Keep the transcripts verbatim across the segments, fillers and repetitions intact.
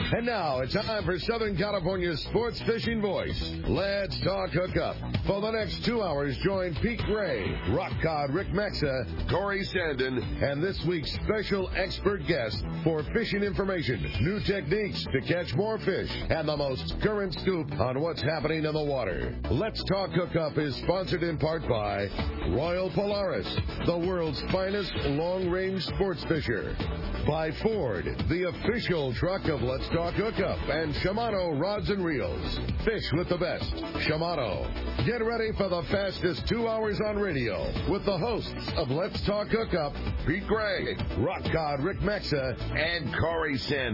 And now it's time for Southern California's sports fishing voice. Let's talk hookup. For the next two hours, join Pete Gray, Rock Cod Rick Maxa, Corey Sandin, and this week's special expert guest for fishing information, new techniques to catch more fish, and the most current scoop on what's happening in the water. Let's Talk Hookup is sponsored in part by Royal Polaris, the world's finest long-range sports fisher. By Ford, the official truck of Let's Talk Hookup, and Shimano Rods and Reels. Fish with the best. Shimano. Get ready for the fastest two hours on radio with the hosts of Let's Talk Hookup, Pete Gray, Rock Cod Rick Maxa, and Corey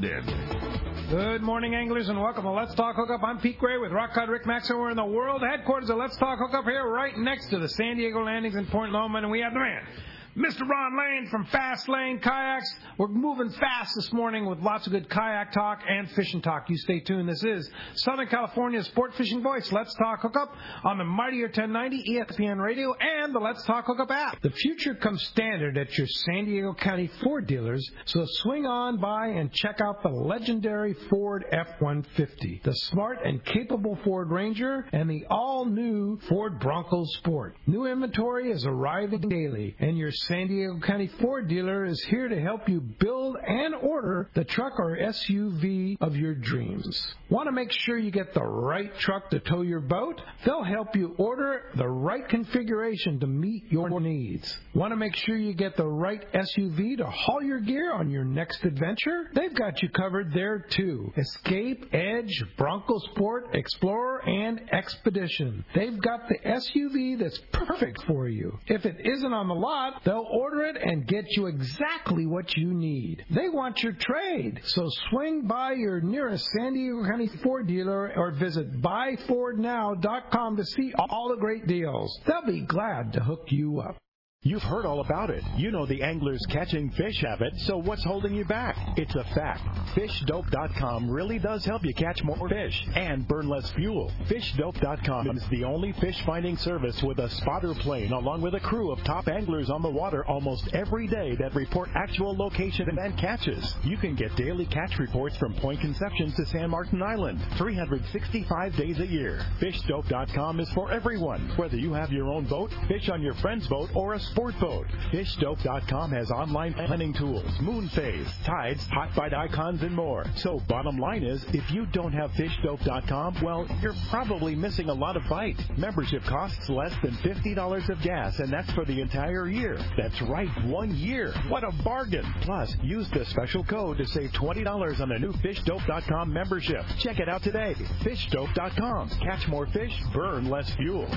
Sandin. Good morning, anglers, and welcome to Let's Talk Hookup. I'm Pete Gray with Rock Cod Rick Maxa. We're in the world headquarters of Let's Talk Hookup here right next to the San Diego Landings in Point Loma, and we have the man, Mister Ron Lane from Fast Lane Kayaks. We're moving fast this morning with lots of good kayak talk and fishing talk. You stay tuned. This is Southern California's sport fishing voice, Let's Talk Hookup, on the Mightier ten ninety E S P N Radio and the Let's Talk Hookup app. The future comes standard at your San Diego County Ford dealers, so swing on by and check out the legendary Ford F one fifty, the smart and capable Ford Ranger, and the all-new Ford Bronco Sport. New inventory is arriving daily, and your San Diego County Ford dealer is here to help you build and order the truck or S U V of your dreams. Want to make sure you get the right truck to tow your boat? They'll help you order the right configuration to meet your needs. Want to make sure you get the right S U V to haul your gear on your next adventure? They've got you covered there too. Escape, Edge, Bronco Sport, Explorer, and Expedition. They've got the S U V that's perfect for you. If it isn't on the lot, they'll order it and get you exactly what you need. They want your trade, so swing by your nearest San Diego County Ford dealer or visit buy ford now dot com to see all the great deals. They'll be glad to hook you up. You've heard all about it. You know the angler's catching fish habit, so what's holding you back? It's a fact. fish dope dot com really does help you catch more fish and burn less fuel. fish dope dot com is the only fish finding service with a spotter plane along with a crew of top anglers on the water almost every day that report actual location and catches. You can get daily catch reports from Point Conception to San Martin Island, three hundred sixty-five days a year. fish dope dot com is for everyone, whether you have your own boat, fish on your friend's boat, or a sport boat. fish dope dot com has online planning tools, moon phase, tides, hot bite icons, and more. So bottom line is, if you don't have fish dope dot com, well, you're probably missing a lot of bite. Membership costs less than fifty dollars of gas, and that's for the entire year. That's right, one year. What a bargain. Plus, use the special code to save twenty dollars on a new fish dope dot com membership. Check it out today. fish dope dot com. Catch more fish, burn less fuel.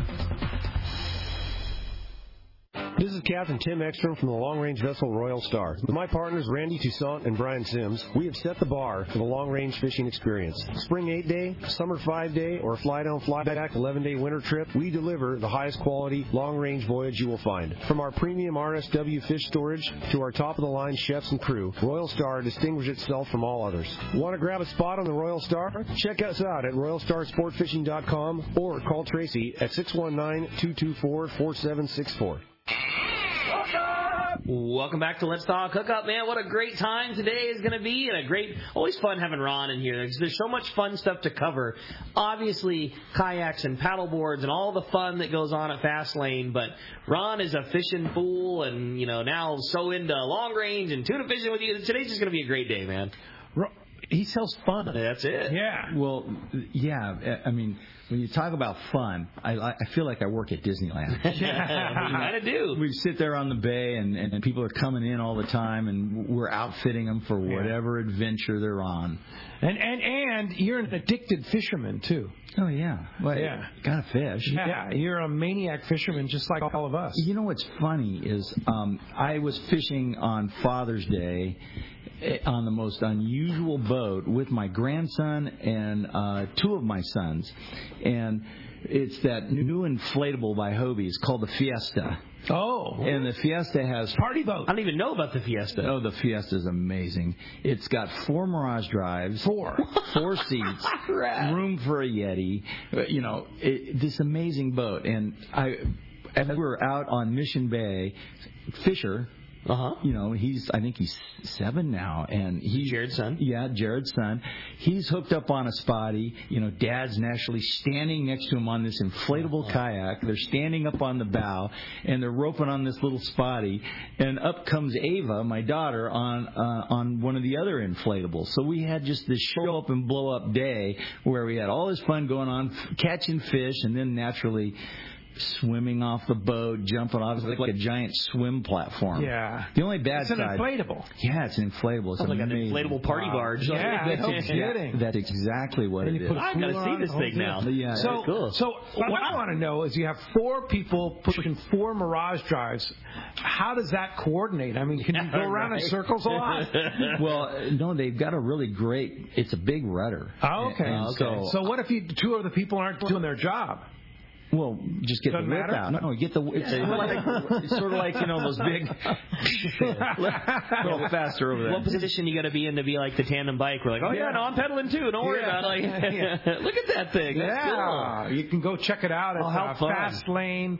This is Captain Tim Ekstrom from the long-range vessel Royal Star. With my partners Randy Toussaint and Brian Sims, we have set the bar for the long-range fishing experience. Spring eight-day, summer five-day, or fly-down, fly-back eleven-day winter trip, we deliver the highest quality long-range voyage you will find. From our premium R S W fish storage to our top-of-the-line chefs and crew, Royal Star distinguishes itself from all others. Want to grab a spot on the Royal Star? Check us out at royal star sport fishing dot com or call Tracy at six one nine, two two four, four seven six four. Welcome back to Let's Talk Hookup, man. What a great time today is going to be, and a great, always fun having Ron in here. There's, there's so much fun stuff to cover. Obviously, kayaks and paddle boards and all the fun that goes on at Fast Lane, but Ron is a fishing fool and, you know, now so into long range and tuna fishing with you. Today's just going to be a great day, man. He sells fun. That's it. Yeah. Well, yeah, I mean, when you talk about fun, I, I feel like I work at Disneyland. Yeah, you kind of do. We sit there on the bay, and, and people are coming in all the time, and we're outfitting them for whatever yeah. adventure they're on. And and and you're an addicted fisherman too. Oh yeah, well, yeah. Gotta fish. Yeah. yeah, you're a maniac fisherman, just like all of us. You know what's funny is um, I was fishing on Father's Day on the most unusual boat with my grandson and uh, two of my sons, and it's that new inflatable by Hobie. It's called the Fiesta. Oh. And the Fiesta has... Party boat. I don't even know about the Fiesta. Oh, the Fiesta is amazing. It's got four Mirage drives. Four. Four seats. Right. Room for a Yeti. You know, it, this amazing boat. And I, as we were out on Mission Bay, Fisher, Uh-huh. You know, he's I think he's seven now, and he's Jared's son. Yeah, Jared's son. He's hooked up on a spotty. You know, Dad's naturally standing next to him on this inflatable uh-huh. kayak. They're standing up on the bow, and they're roping on this little spotty. And up comes Ava, my daughter, on uh, on one of the other inflatables. So we had just this show up and blow up day where we had all this fun going on, catching fish, and then naturally swimming off the boat, jumping off. It's like, like a giant swim platform. Yeah. The only bad it's an side. inflatable. Yeah, it's an inflatable. It's Sounds like an amazing. inflatable party wow. barge. Yeah, that's, no ex- kidding. that's exactly what and it you is. put a I've got to cooler see on this the thing whole now. Yeah, So, cool. so what I want to know is you have four people pushing four Mirage drives. How does that coordinate? I mean, can you go around right. in circles a lot? Well, no, they've got a really great. It's a big rudder. Oh, okay. And okay. So, So what if you, two of the people aren't doing their job? well, just get Doesn't the whip matter? out. No, get the. It's, sort of like, it's sort of like you know those big. Go faster over there. What position you got to be in to be like the tandem bike? We're like, oh yeah, Yeah. no, I'm pedaling too. Don't worry Yeah. about it. Like, Yeah. look at that thing. That's Yeah, cool. you can go check it out at Oh, how uh, fun. fastlane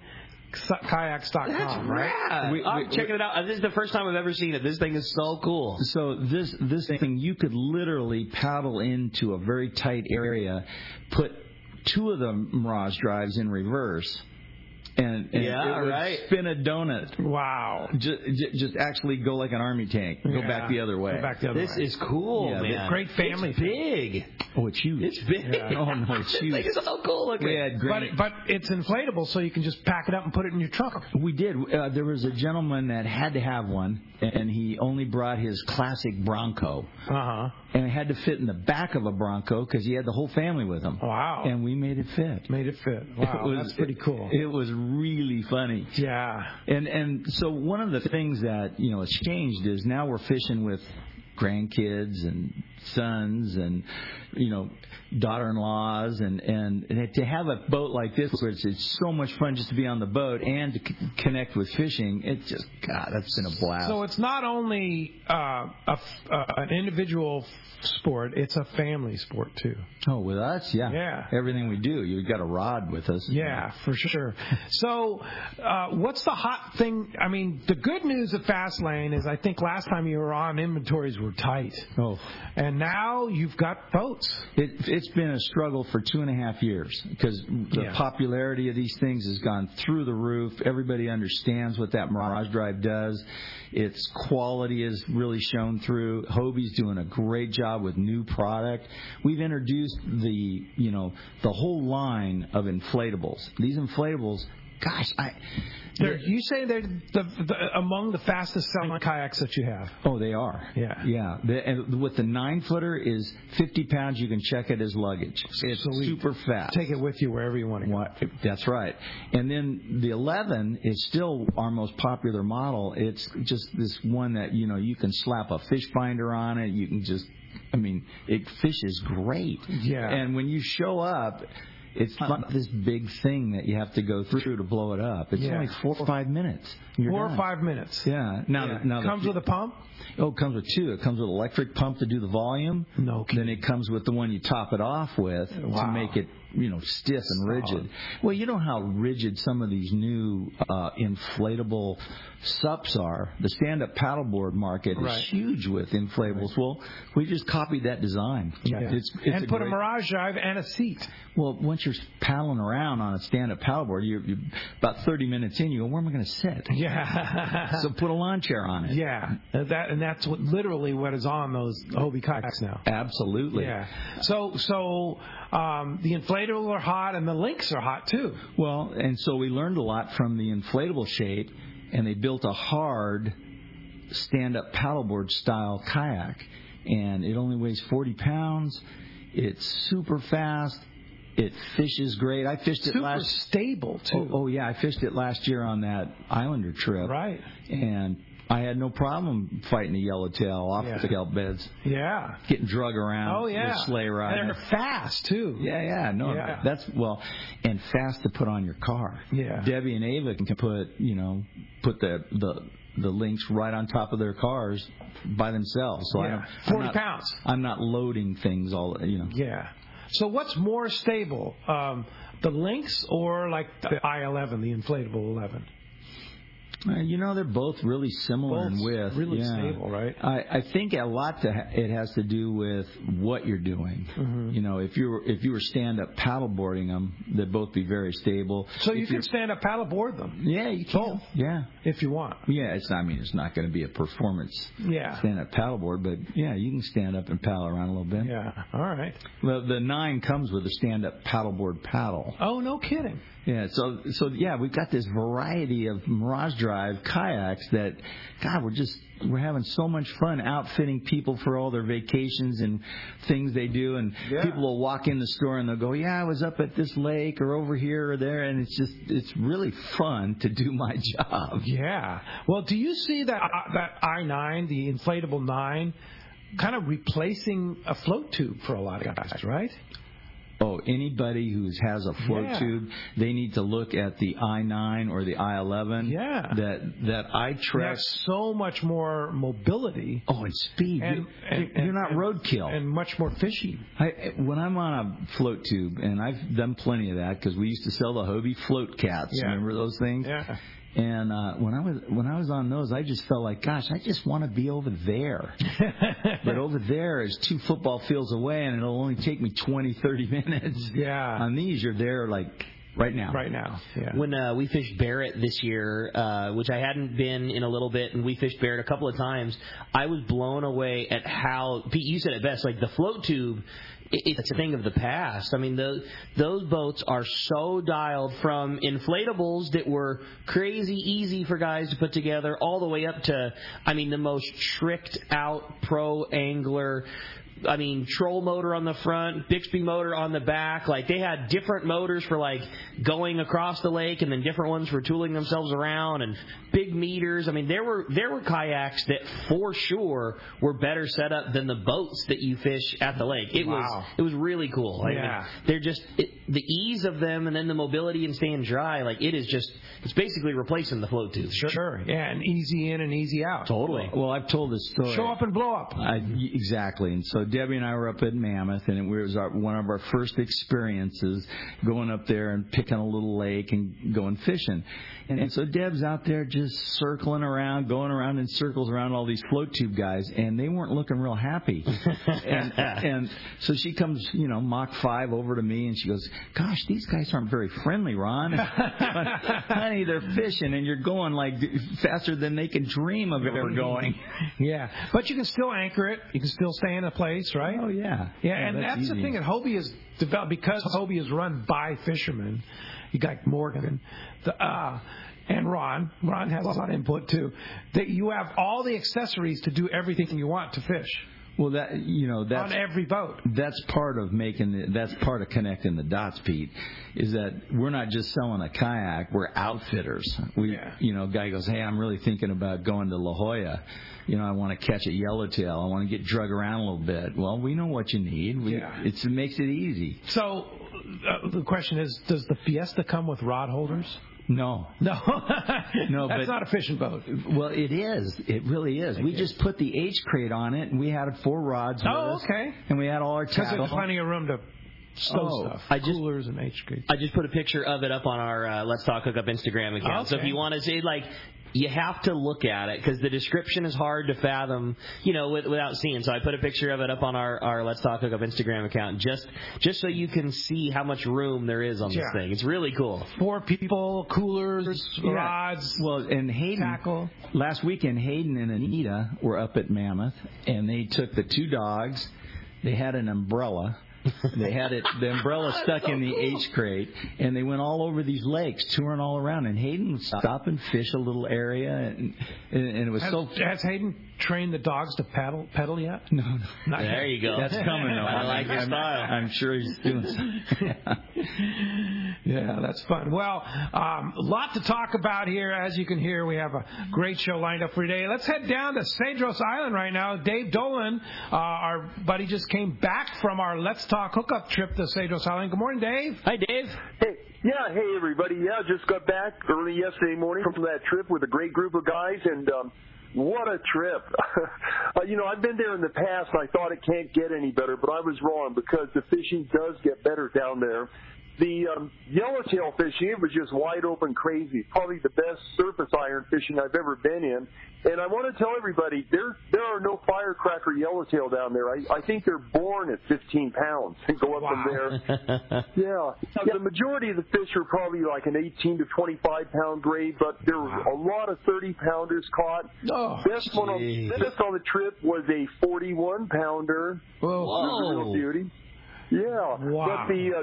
kayaks dot com, That's right? rad. We- I'm we- checking it out. This is the first time I've ever seen it. This thing is so cool. So this this thing, you could literally paddle into a very tight area, put two of the Mirage drives in reverse, and, and Yeah, it would right. spin a donut. Wow. Just, just actually go like an army tank. Go Yeah. back the other way. Go back the other This way. is cool, Yeah, man. great family It's big. Oh, it's huge. It's big. Yeah. Oh no, it's This huge. thing is so cool looking. We had But, great. but it's inflatable, so you can just pack it up and put it in your trunk. We did. Uh, there was a gentleman that had to have one, and he only brought his classic Bronco, Uh-huh. and it had to fit in the back of a Bronco because he had the whole family with him. Wow. And we made it fit. Made it fit. Wow, It was- that's pretty cool. It, it was really funny. Yeah. And and so one of the things that you know has changed is now we're fishing with grandkids and sons and you know daughter-in-laws and and, and to have a boat like this where it's, it's so much fun just to be on the boat and to c- connect with fishing, it's just God, that's been a blast. So it's not only uh, a f uh, an individual sport; it's a family sport too. Oh, with us, yeah, Yeah. everything we do, you've got a rod with us. Yeah, for sure. So, uh, what's the hot thing? I mean, the good news of Fastlane is I think last time you were on, inventories were tight. Oh, And now you've got boats. It, it's been a struggle for two and a half years because the Yeah. popularity of these things has gone through the roof. Everybody understands what that Mirage Drive does. Its quality is really shown through. Hobie's doing a great job with new product. We've introduced the, you know, the whole line of inflatables. These inflatables, gosh, I. They're, you say they're the, the, among the fastest selling kayaks that you have. Oh, they are. Yeah. Yeah. The, and with the nine footer is fifty pounds. You can check it as luggage. It's Sweet. super fast. Take it with you wherever you want to go. What, that's right. And then the eleven is still our most popular model. It's just this one that, you know, you can slap a fish finder on it. You can just, I mean, it fishes great. Yeah. And when you show up, it's not this big thing that you have to go through to blow it up. It's Yeah. only four or five minutes. You're Four done. or five minutes. Yeah. Now, Yeah. now Comes the, with a pump? Oh, it comes with two. It comes with an electric pump to do the volume. No kidding. Then it comes with the one you top it off with Wow. to make it, you know, stiff and Solid. rigid. Well, you know how rigid some of these new uh, inflatable sups are. The stand-up paddleboard market Right. is huge with inflatables. Well, we just copied that design. Yeah. It's, it's and put great, a Mirage Drive and a seat. Well, once you're paddling around on a stand-up paddleboard, you're, you're about thirty minutes in. You go, where am I going to sit? Yeah. So put a lawn chair on it. Yeah. And That and that's what literally what is on those Hobie kayaks now. Absolutely. Yeah. So so um, the inflatable are hot and the links are hot too. Well, and so we learned a lot from the inflatable shape, and they built a hard stand-up paddleboard style kayak, and it only weighs forty pounds. It's super fast. It fishes great. I fished Super it last. stable too. Oh, oh yeah, I fished it last year on that Islander trip. Right. And I had no problem fighting the yellowtail off Yeah. the kelp beds, Yeah. getting drug around. Oh yeah. with sleigh ride. And they're fast too. Yeah, yeah, no, Yeah. that's well, and fast to put on your car. Yeah. Debbie and Ava can put, you know, put the the the links right on top of their cars by themselves. So I Yeah. don't, forty I'm not, pounds. I'm not loading things all, you know. Yeah. So what's more stable, um, the links or like the I eleven, the inflatable eleven? Uh, you know, they're both really similar Both in width. really yeah. stable, right? I, I think a lot to ha- it has to do with what you're doing. Mm-hmm. You know, if you were if you were stand up paddleboarding them, they'd both be very stable. So you if can stand up paddleboard them. Yeah, you can. Both. Yeah, if you want. Yeah, it's. I mean, it's not going to be a performance Yeah. stand up paddleboard, but yeah, you can stand up and paddle around a little bit. Yeah. All right. The the nine comes with a stand up paddleboard paddle. Oh, no kidding. Yeah, so so yeah, we've got this variety of Mirage Drive kayaks that, God, we're just we're having so much fun outfitting people for all their vacations and things they do, and yeah. people will walk in the store and they'll go, yeah, I was up at this lake or over here or there, and it's just it's really fun to do my job. Yeah. Well, do you see that uh, that I nine, the inflatable nine, kind of replacing a float tube for a lot of guys, right? Oh, anybody who has a float yeah. tube, they need to look at the I nine or the I eleven. Yeah. That that I Trek. Has so much more mobility. Oh, and speed. And, you, and, you're not and, roadkill. And much more fishy. I, when I'm on a float tube, and I've done plenty of that because we used to sell the Hobie float cats. Yeah. Remember those things? Yeah. And uh, when I was when I was on those, I just felt like, gosh, I just want to be over there. But over there is two football fields away, and it'll only take me twenty, thirty minutes. Yeah. On these, you're there like right now. Right now. Yeah. When uh, we fished Barrett this year, uh, which I hadn't been in a little bit, and we fished Barrett a couple of times, I was blown away at how, Pete, you said it best, like the float tube, it's a thing of the past. I mean, those those boats are so dialed from inflatables that were crazy easy for guys to put together all the way up to, I mean, the most tricked out pro angler. I mean, troll motor on the front, Bixby motor on the back. Like, they had different motors for, like, going across the lake and then different ones for tooling themselves around and big meters. I mean, there were there were kayaks that for sure were better set up than the boats that you fish at the lake. It wow. was it was really cool. I yeah. mean, they're just it, the ease of them and then the mobility and staying dry. Like, it is just, it's basically replacing the float tube. Sure. sure. Yeah, and easy in and easy out. Totally. Well, I've told this story. Show up and blow up. I, exactly. And so Debbie and I were up at Mammoth, and it was our, one of our first experiences going up there and picking a little lake and going fishing. And, and so Deb's out there just circling around, going around in circles around all these float tube guys, and they weren't looking real happy. and, and so she comes, you know, Mach five over to me, and she goes, gosh, these guys aren't very friendly, Ron. Honey, they're fishing, and you're going like faster than they can dream of ever going. Yeah. But you can still anchor it. You can still stay in a place, right? Oh, yeah. Yeah, yeah and that's, that's the thing that Hobie has developed, because Hobie is run by fishermen. You got Morgan, the, uh, and Ron. Ron has a lot of input, too. That you have all the accessories to do everything you want to fish. Well, that you know that's on every boat. That's part of making the, that's part of connecting the dots, Pete. Is that we're not just selling a kayak; we're outfitters. We, yeah. you know, guy goes, hey, I'm really thinking about going to La Jolla. You know, I want to catch a yellowtail. I want to get drug around a little bit. Well, we know what you need. We, yeah. it's, it makes it easy. So uh, the question is, does the Fiesta come with rod holders? No. No. no, That's but, not a fishing boat. Well, it is. It really is. Okay. We just put the H crate on it, and we had four rods with oh, us. okay. And we had all our tackle. Because there's plenty of room to stow oh, stuff. I just, Coolers and H crates. I just put a picture of it up on our uh, Let's Talk Hookup Instagram account. Okay. So if you want to say, like, you have to look at it because the description is hard to fathom, you know, with, without seeing. So I put a picture of it up on our, our Let's Talk Hookup Instagram account just just so you can see how much room there is on this yeah. thing. It's really cool. Four people, coolers, yeah. rods, well, and Hayden, tackle. Last weekend, Hayden and Anita were up at Mammoth, and they took the two dogs. They had an umbrella. They had it, the umbrella stuck so in the cool. H crate, and they went all over these lakes, touring all around. And Hayden would stop and fish a little area, and, and it was has, so. Has Hayden trained the dogs to paddle pedal yet? No, no. Not there yet. you go. That's coming though. I like your I'm, style. I'm sure he's doing something. Yeah. yeah, that's fun. Well, um, a lot to talk about here. As you can hear, we have a great show lined up for today. Let's head down to Cedros Island right now. Dave Dolan, uh, our buddy, just came back from our Let's Talk Hookup trip to Cedros Island. Good morning, Dave. Hi, Dave. Hey, yeah, hey, everybody. Yeah, just got back early yesterday morning from that trip with a great group of guys, and um, what a trip. uh, you know, I've been there in the past, and I thought it can't get any better, but I was wrong because the fishing does get better down there. the um, yellowtail fishing, it was just wide open crazy. Probably the best surface iron fishing I've ever been in. And I want to tell everybody, there there are no firecracker yellowtail down there. I, I think they're born at fifteen pounds and go up wow. from there. yeah. yeah. The majority of the fish are probably like an eighteen to twenty-five pound grade, but there were wow. a lot of thirty pounders caught. Oh, best, one on, best on the trip was a forty-one pounder. Whoa. Whoa. Real beauty. Yeah. Wow. But the uh,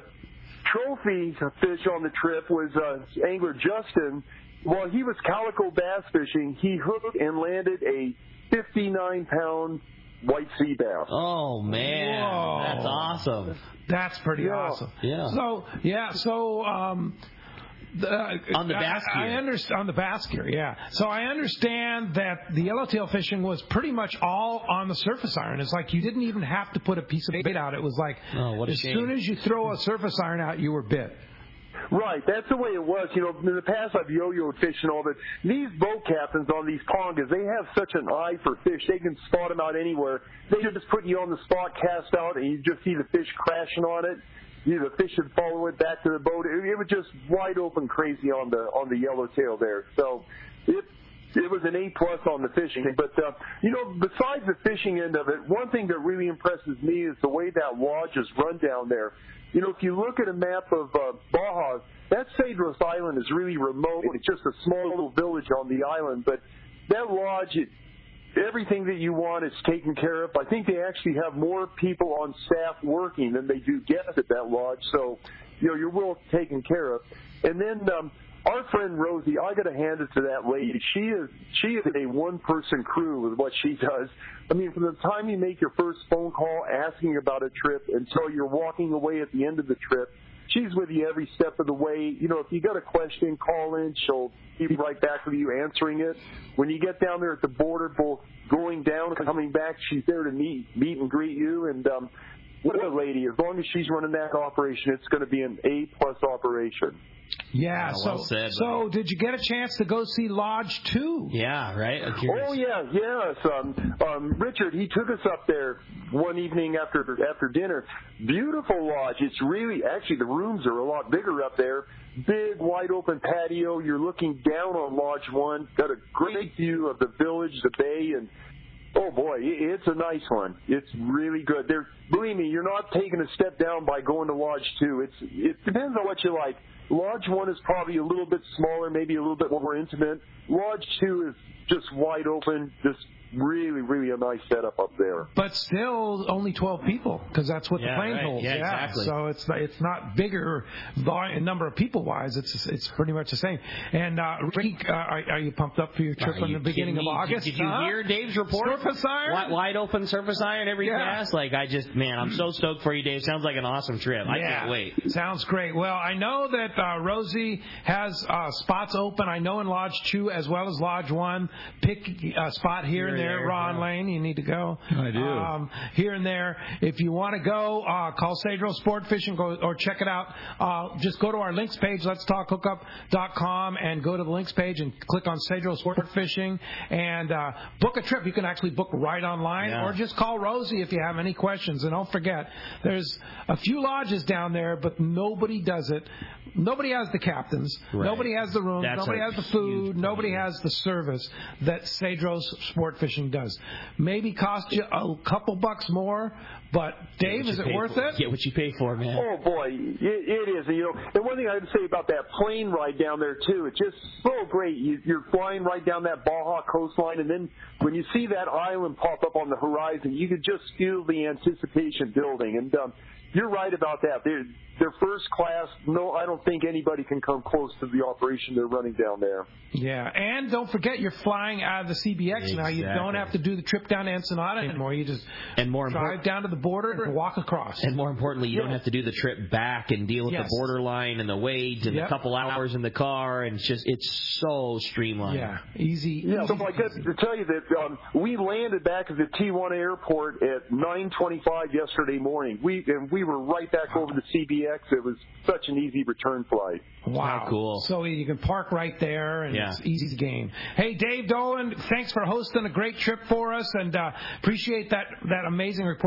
trophy fish on the trip was uh, angler Justin. While he was calico bass fishing, he hooked and landed a fifty-nine pound white sea bass. Oh, man. Whoa. That's awesome. That's pretty yeah. awesome. Yeah. So, yeah, so... Um, The, on the bass gear. I, I understand on the bass gear, yeah. So I understand that the yellowtail fishing was pretty much all on the surface iron. It's like you didn't even have to put a piece of bait out. It was like oh, what a as shame. soon as you throw a surface iron out, you were bit. Right, that's the way it was. You know, in the past I've yo-yoed fish and all, but these boat captains on these pongas, they have such an eye for fish. They can spot them out anywhere. They just put you on the spot, cast out, and you just see the fish crashing on it. You know, the fish would follow it back to the boat. It, it was just wide open crazy on the on the yellowtail there. So it it was an A plus on the fishing. But uh, you know, besides the fishing end of it, one thing that really impresses me is the way that lodge is run down there. You know, if you look at a map of uh, Baja, that Cedros Island is really remote. It's just a small little village on the island. But that lodge, it, everything that you want is taken care of. I think they actually have more people on staff working than they do guests at that lodge. So, you know, you're well taken care of. And then um, our friend Rosie, I got to hand it to that lady. She is she is a one-person crew with what she does. I mean, from the time you make your first phone call asking about a trip until you're walking away at the end of the trip, she's with you every step of the way. You know, if you got a question, call in. She'll be right back with you answering it. When you get down there at the border, both going down and coming back, she's there to meet, meet and greet you. And um, what a lady. As long as she's running that operation, it's going to be an A-plus operation. Yeah, oh, so well said, so did you get a chance to go see Lodge two? Yeah, right? Oh, yeah, yes. Um, um, Richard, he took us up there one evening after after dinner. Beautiful lodge. It's really, actually, the rooms are a lot bigger up there. Big, wide-open patio. You're looking down on Lodge one. Got a great view of the village, the bay, and oh, boy, it's a nice one. It's really good. There, believe me, you're not taking a step down by going to Lodge two. It's, it depends on what you like. Lodge one is probably a little bit smaller, maybe a little bit more intimate. Lodge two is just wide open, just really, really a nice setup up there. But still only twelve people, because that's what yeah, the plane right. holds. Yeah, yeah, exactly. So it's it's not bigger volume, number of people wise. It's it's pretty much the same. And uh, Ricky, uh, are, are you pumped up for your trip Are in the beginning of me? August? Did, did you huh? hear Dave's report? Surface iron, wide, wide open surface iron every yeah. cast. Like I just, man, I'm so stoked for you, Dave. Sounds like an awesome trip. I yeah. can't wait. Sounds great. Well, I know that uh, Rosie has uh, spots open. I know in Lodge two as well as Lodge one. Pick a spot here, here and there. there Ron yeah. Lane, you need to go. I do. Um, here and there. If you want to go, uh, call Cedros Sport Fishing go, or check it out. Uh, just go to our links page, lets talk hookup dot com, and go to the links page and click on Cedros Sport Fishing and uh, book a trip. You can actually book right online yeah. or just call Rosie if you have any questions. And don't forget, there's a few lodges down there, but nobody does it. Nobody has the captains. Right. Nobody has the rooms. That's nobody has the food. Nobody has the service that Cedros Sport Fishing does. Maybe cost you a couple bucks more, but Dave, is it worth for. it? Get what you pay for, man. Oh boy, it, it is. And, you know, and one thing I would say about that plane ride down there too, it's just so great. You, you're flying right down that Baja coastline, and then when you see that island pop up on the horizon, you can just feel the anticipation building. And um, you're right about that. They're, they're first class. No, I don't think anybody can come close to the operation they're running down there. Yeah, and don't forget you're flying out of the C B X exactly. now. You don't have to do the trip down to Ensenada anymore. You just and more drive down to the border and walk across. And more importantly, you yeah. don't have to do the trip back and deal with yes. the borderline and the wait and yep. a couple hours in the car. And it's just it's so streamlined. Yeah, easy. Yeah, easy, so I got to tell you that um, we landed back at the Tijuana airport at nine twenty-five yesterday morning. We and we were right back over the C B X. It was such an easy return flight. Wow, oh, cool. So you can park right there, and yeah. it's easy to gain. Hey, Dave Dolan, thanks for hosting a great trip for us, and uh, appreciate that that amazing report. And now we're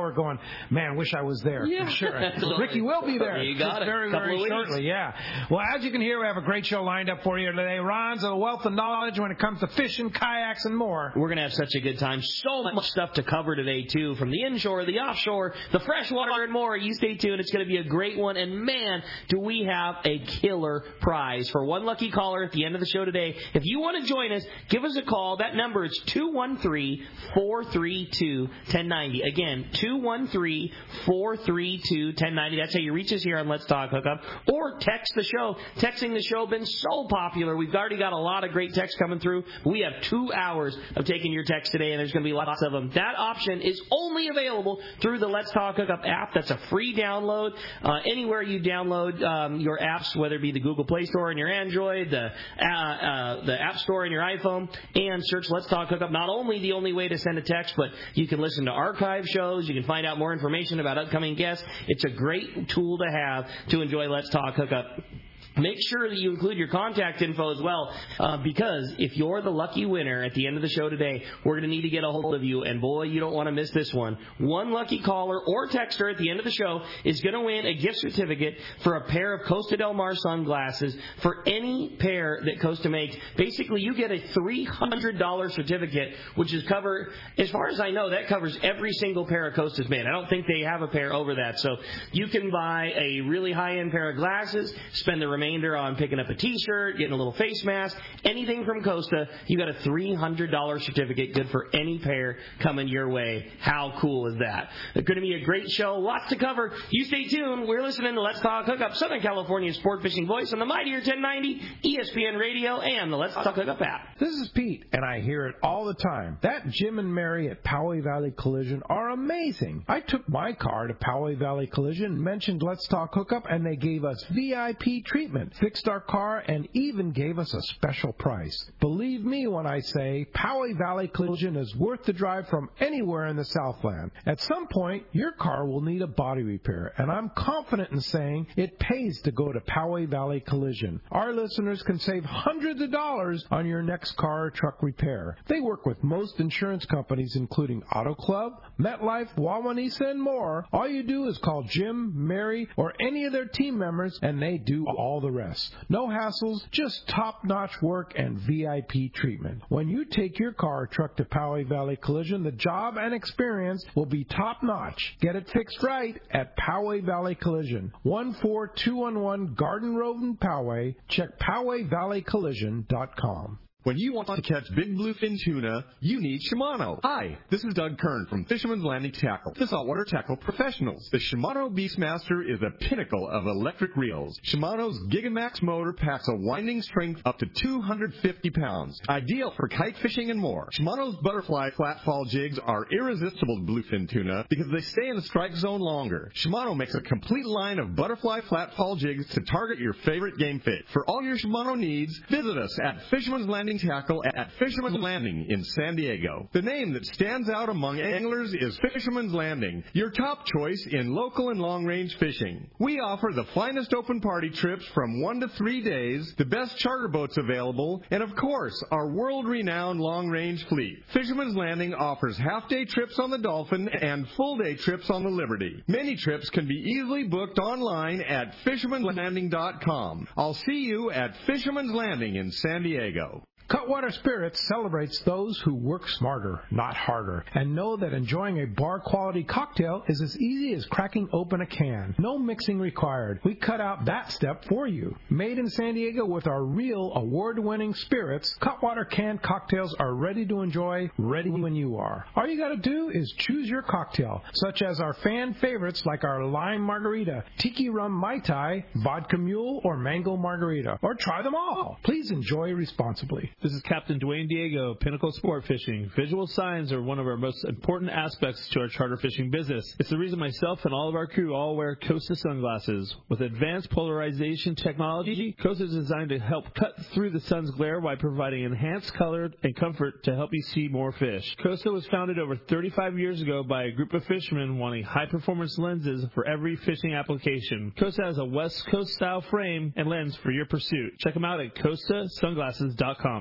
we're going, man, wish I was there. Yeah. Sure. Ricky will be there. You got it. Very, Couple very of shortly. weeks. Yeah. Well, as you can hear, we have a great show lined up for you today. Ron's a wealth of knowledge when it comes to fishing, kayaks, and more. We're going to have such a good time. So much stuff to cover today, too, from the inshore, the offshore, the freshwater, and more. You stay tuned. It's going to be a great one. And, man, do we have a killer prize for one lucky caller at the end of the show today. If you want to join us, give us a call. That number is two one three, four three two, one oh nine oh. Again, two one three, four three two, one oh nine oh. That's how you reach us here on Let's Talk Hookup. Or text the show. Texting the show has been so popular. We've already got a lot of great texts coming through. We have two hours of taking your text today, and there's going to be lots of them. That option is only available through the Let's Talk Hookup app. That's a free download. Uh, anywhere you download um, your apps, whether it be the Google Play Store on your Android, the uh, uh, the App Store on your iPhone, and search Let's Talk Hookup. Not only the only way to send a text, but you can listen to archive shows. You can find out more information about upcoming guests. It's a great tool to have to enjoy Let's Talk Hookup. Make sure that you include your contact info as well, uh, because if you're the lucky winner at the end of the show today, we're going to need to get a hold of you, and boy, you don't want to miss this one. One lucky caller or texter at the end of the show is going to win a gift certificate for a pair of Costa Del Mar sunglasses for any pair that Costa makes. Basically, you get a three hundred dollars certificate, which is cover, as far as I know, that covers every single pair of Costa's made. I don't think they have a pair over that, so you can buy a really high-end pair of glasses, spend the remainder on picking up a T-shirt, getting a little face mask, anything from Costa. You got a three hundred dollars certificate, good for any pair coming your way. How cool is that? It's going to be a great show, lots to cover. You stay tuned. We're listening to Let's Talk Hookup, Southern California's sport fishing voice on the Mightier ten ninety, E S P N Radio, and the Let's Talk Hookup app. This is Pete, and I hear it all the time. That Jim and Mary at Poway Valley Collision are amazing. I took my car to Poway Valley Collision, mentioned Let's Talk Hookup, and they gave us V I P treatment. Fixed our car and even gave us a special price. Believe me when I say Poway Valley Collision is worth the drive from anywhere in the Southland. At some point, your car will need a body repair, and I'm confident in saying it pays to go to Poway Valley Collision. Our listeners can save hundreds of dollars on your next car or truck repair. They work with most insurance companies, including Auto Club, MetLife, Wawanesa, and more. All you do is call Jim, Mary, or any of their team members, and they do all the rest. No hassles, just top-notch work and V I P treatment. When you take your car or truck to Poway Valley Collision, the job and experience will be top-notch. Get it fixed right at Poway Valley Collision. one four two one one Garden Road in Poway. Check Poway Valley Collision dot com. When you want to catch big bluefin tuna, you need Shimano. Hi, this is Doug Kern from Fisherman's Landing Tackle, the saltwater tackle professionals. The Shimano Beastmaster is a pinnacle of electric reels. Shimano's Gigamax motor packs a winding strength up to two hundred fifty pounds, ideal for kite fishing and more. Shimano's butterfly flatfall jigs are irresistible to bluefin tuna because they stay in the strike zone longer. Shimano makes a complete line of butterfly flatfall jigs to target your favorite game fish. For all your Shimano needs, visit us at Fisherman's Landing Tackle at Fisherman's Landing in San Diego. The name that stands out among anglers is Fisherman's Landing, your top choice in local and long-range fishing. We offer the finest open party trips from one to three days, the best charter boats available, and of course, our world-renowned long-range fleet. Fisherman's Landing offers half-day trips on the Dolphin and full-day trips on the Liberty. Many trips can be easily booked online at fisherman's landing dot com. I'll see you at Fisherman's Landing in San Diego. Cutwater Spirits celebrates those who work smarter, not harder, and know that enjoying a bar-quality cocktail is as easy as cracking open a can. No mixing required. We cut out that step for you. Made in San Diego with our real award-winning spirits, Cutwater canned cocktails are ready to enjoy, ready when you are. All you gotta do is choose your cocktail, such as our fan favorites like our lime margarita, tiki rum mai tai, vodka mule, or mango margarita, or try them all. Please enjoy responsibly. This is Captain Dwayne Diego, Pinnacle Sport Fishing. Visual signs are one of our most important aspects to our charter fishing business. It's the reason myself and all of our crew all wear Costa sunglasses. With advanced polarization technology, Costa is designed to help cut through the sun's glare while providing enhanced color and comfort to help you see more fish. Costa was founded over thirty-five years ago by a group of fishermen wanting high-performance lenses for every fishing application. Costa has a West Coast style frame and lens for your pursuit. Check them out at costa sunglasses dot com.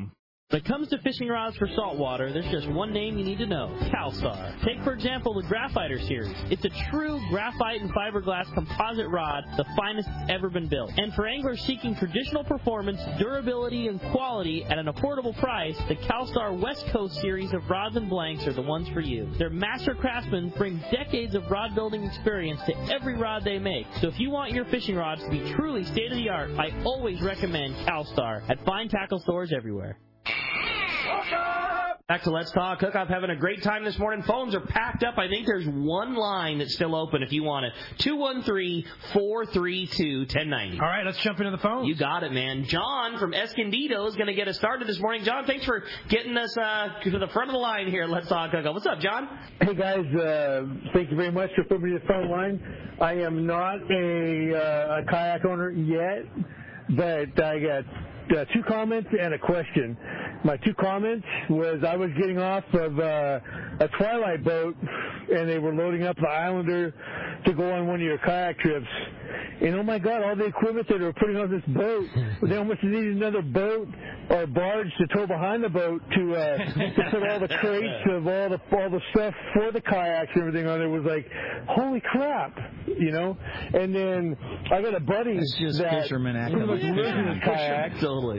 When it comes to fishing rods for saltwater, there's just one name you need to know, CalStar. Take, for example, the Graphiter series. It's a true graphite and fiberglass composite rod, the finest it's ever been built. And for anglers seeking traditional performance, durability, and quality at an affordable price, the CalStar West Coast series of rods and blanks are the ones for you. Their master craftsmen bring decades of rod building experience to every rod they make. So if you want your fishing rods to be truly state-of-the-art, I always recommend CalStar at fine tackle stores everywhere. Back to Let's Talk Hookup. Having a great time this morning. Phones are packed up. I think there's one line that's still open if you want it. two one three, four three two, one zero nine zero. All right, let's jump into the phone. You got it, man. John from Escondido is going to get us started this morning. John, thanks for getting us uh, to the front of the line here at Let's Talk Hookup. What's up, John? Hey, guys. Uh, thank you very much for putting me to the front line. I am not a, uh, a kayak owner yet, but I got uh, two comments and a question. My two comments was I was getting off of uh, a Twilight boat, and they were loading up the Islander to go on one of your kayak trips. And, oh, my God, all the equipment that they were putting on this boat, they almost needed another boat or barge to tow behind the boat to, uh, to put all the crates of all the all the stuff for the kayaks and everything on there. It was like, holy crap, you know? And then I got a buddy it's just that fisherman pretty much lives in his kayak. Totally.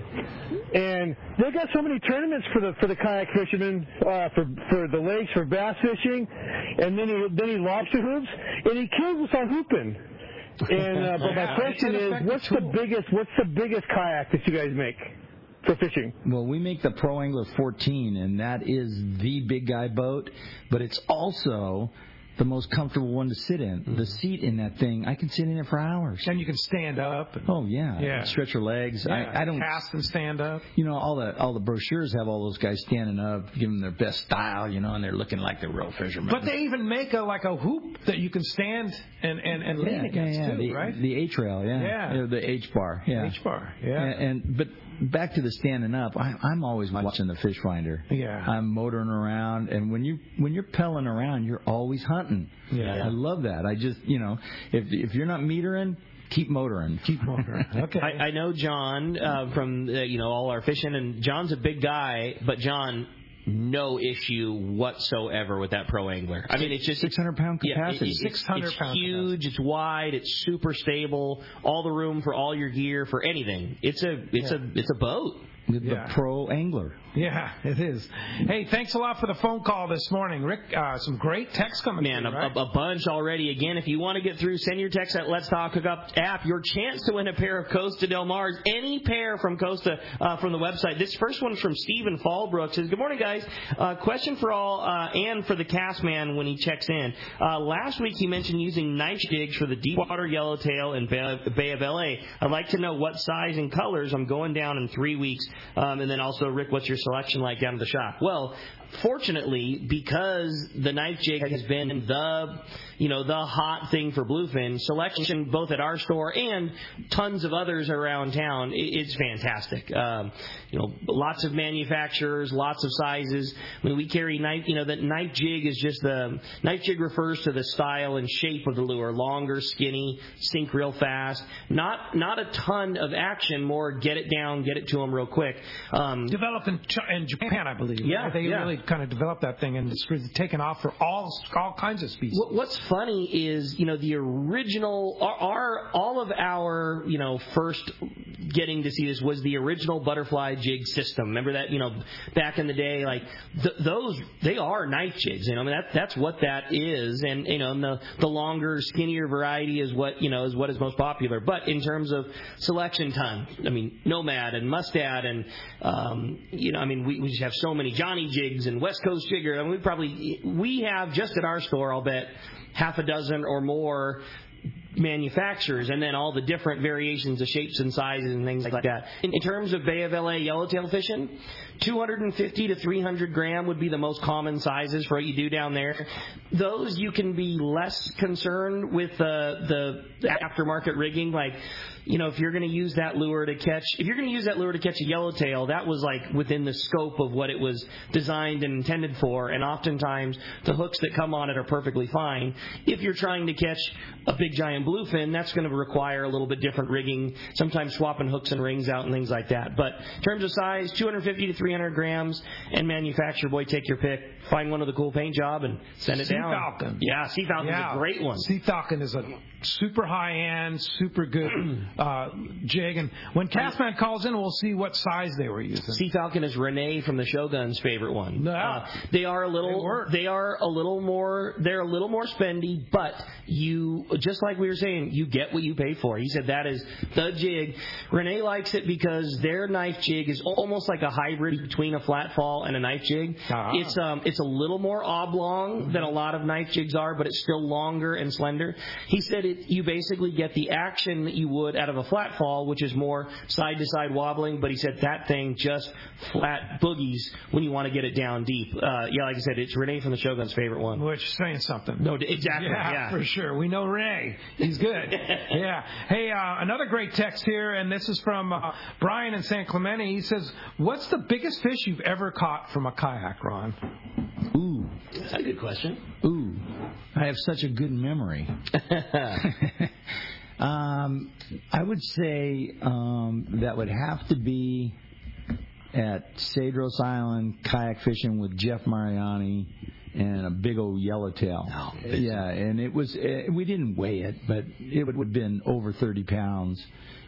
And they got so many tournaments for the for the kayak fishermen, uh, for for the lakes, for bass fishing, and then he then he lobster hoops, and he kills us on hooping. And uh, but my question is, what's the biggest what's the biggest kayak that you guys make for fishing? Well, we make the Pro Angler fourteen, and that is the big guy boat, but it's also the most comfortable one to sit in. Mm-hmm. The seat in that thing, I can sit in it for hours. And you can stand up. And, oh yeah, yeah. Stretch your legs. Yeah. I, I don't cast and stand up. You know, all the all the brochures have all those guys standing up, giving their best style. You know, and they're looking like they're real fishermen. But they even make a like a hoop that you can stand and and, and lean yeah, against yeah, too, the, right? The H rail, yeah, yeah, the H bar, yeah, H bar, yeah. And, and but back to the standing up, I, I'm always watching the fish finder. Yeah, I'm motoring around, and when you when you're pelling around, you're always hunting. Yeah, I love that. I just, you know, if if you're not metering, keep motoring. Keep motoring. Okay. I, I know John uh, from uh, you know all our fishing, and John's a big guy, but John, no issue whatsoever with that Pro Angler. I mean, it's just six hundred pound capacity. Yeah, it, it, six hundred it's pound huge. Capacity. It's wide. It's super stable. All the room for all your gear, for anything. It's a it's yeah. a it's a boat. The yeah. Pro Angler. Yeah, it is. Hey, thanks a lot for the phone call this morning, Rick. Uh, some great texts coming Man, through, a, right? a, a bunch already. Again, if you want to get through, send your text at Let's Talk Hookup app. Your chance to win a pair of Costa Del Mars, any pair from Costa uh, from the website. This first one is from Stephen Fallbrook. Says, good morning, guys. Uh, question for all uh, and for the cast man when he checks in. Uh, last week he mentioned using knife jigs for the deepwater yellowtail in Bay of L A. I'd like to know what size and colors. I'm going down in three weeks. Um, and then also, Rick, what's your selection like down at the shop? Well, fortunately, because the knife jig has been the, you know, the hot thing for bluefin, selection both at our store and tons of others around town, it's fantastic. Um, you know, lots of manufacturers, lots of sizes. I mean, we carry knife, you know, that knife jig is just the, knife jig refers to the style and shape of the lure. Longer, skinny, sink real fast. Not, not a ton of action, more get it down, get it to them real quick. Um, Developed in, Ch- in Japan, I believe. Yeah, They yeah. really kind of developed that thing, and it's really taken off for all all kinds of species. What's funny is, you know, the original, our, our all of our, you know, first getting to see this was the original butterfly jig system. Remember that, you know, back in the day, like th- those, they are knife jigs. You know, I mean that that's what that is, and you know, and the the longer, skinnier variety is what you know is what is most popular. But in terms of selection, ton, I mean, Nomad and Mustad, and um, you know, I mean, we, we just have so many Johnny jigs and West Coast jigger. I mean, we probably we have just at our store, I'll bet, half a dozen or more manufacturers, and then all the different variations of shapes and sizes and things like that. In, in terms of Bay of L A yellowtail fishing, two hundred fifty to three hundred gram would be the most common sizes for what you do down there. Those you can be less concerned with uh, the aftermarket rigging, like, you know, if you're going to use that lure to catch, if you're going to use that lure to catch a yellowtail, that was like within the scope of what it was designed and intended for, and oftentimes the hooks that come on it are perfectly fine. If you're trying to catch a big giant bluefin, that's going to require a little bit different rigging, sometimes swapping hooks and rings out and things like that. But in terms of size, two hundred fifty to three hundred grams, and manufacturer, boy, take your pick. Find one with a cool paint job and send it Sea down. Falcon. Yeah, Sea Falcon's yeah. a great one. Sea Falcon is a super high-end, super good uh, jig. And when Castman calls in, we'll see what size they were using. Sea Falcon is Renee from the Shogun's favorite one. Yeah. Uh, they are a little, they, they are a little more, they're a little more spendy, but you, just like we were saying, you get what you pay for. He said that is the jig. Renee likes it because their knife jig is almost like a hybrid between a flat fall and a knife jig. Uh-huh. It's um, it's a little more oblong mm-hmm. than a lot of knife jigs are, but it's still longer and slender. He said it, you basically get the action that you would out of a flat fall, which is more side to side wobbling. But he said that thing just flat boogies when you want to get it down deep. Uh, yeah, like I said, it's Renee from the Shogun's favorite one. Which is saying something. No, exactly. Yeah, yeah. for sure. We know Renee. He's good. yeah. Hey, uh, another great text here, and this is from uh, Brian in San Clemente. He says, "What's the biggest fish you've ever caught from a kayak, Ron?" Ooh, that's a good question. Ooh, I have such a good memory. um, I would say um, that would have to be at Cedros Island kayak fishing with Jeff Mariani and a big old yellowtail. Oh, yeah, and it was uh, we didn't weigh it, but it would have been over thirty pounds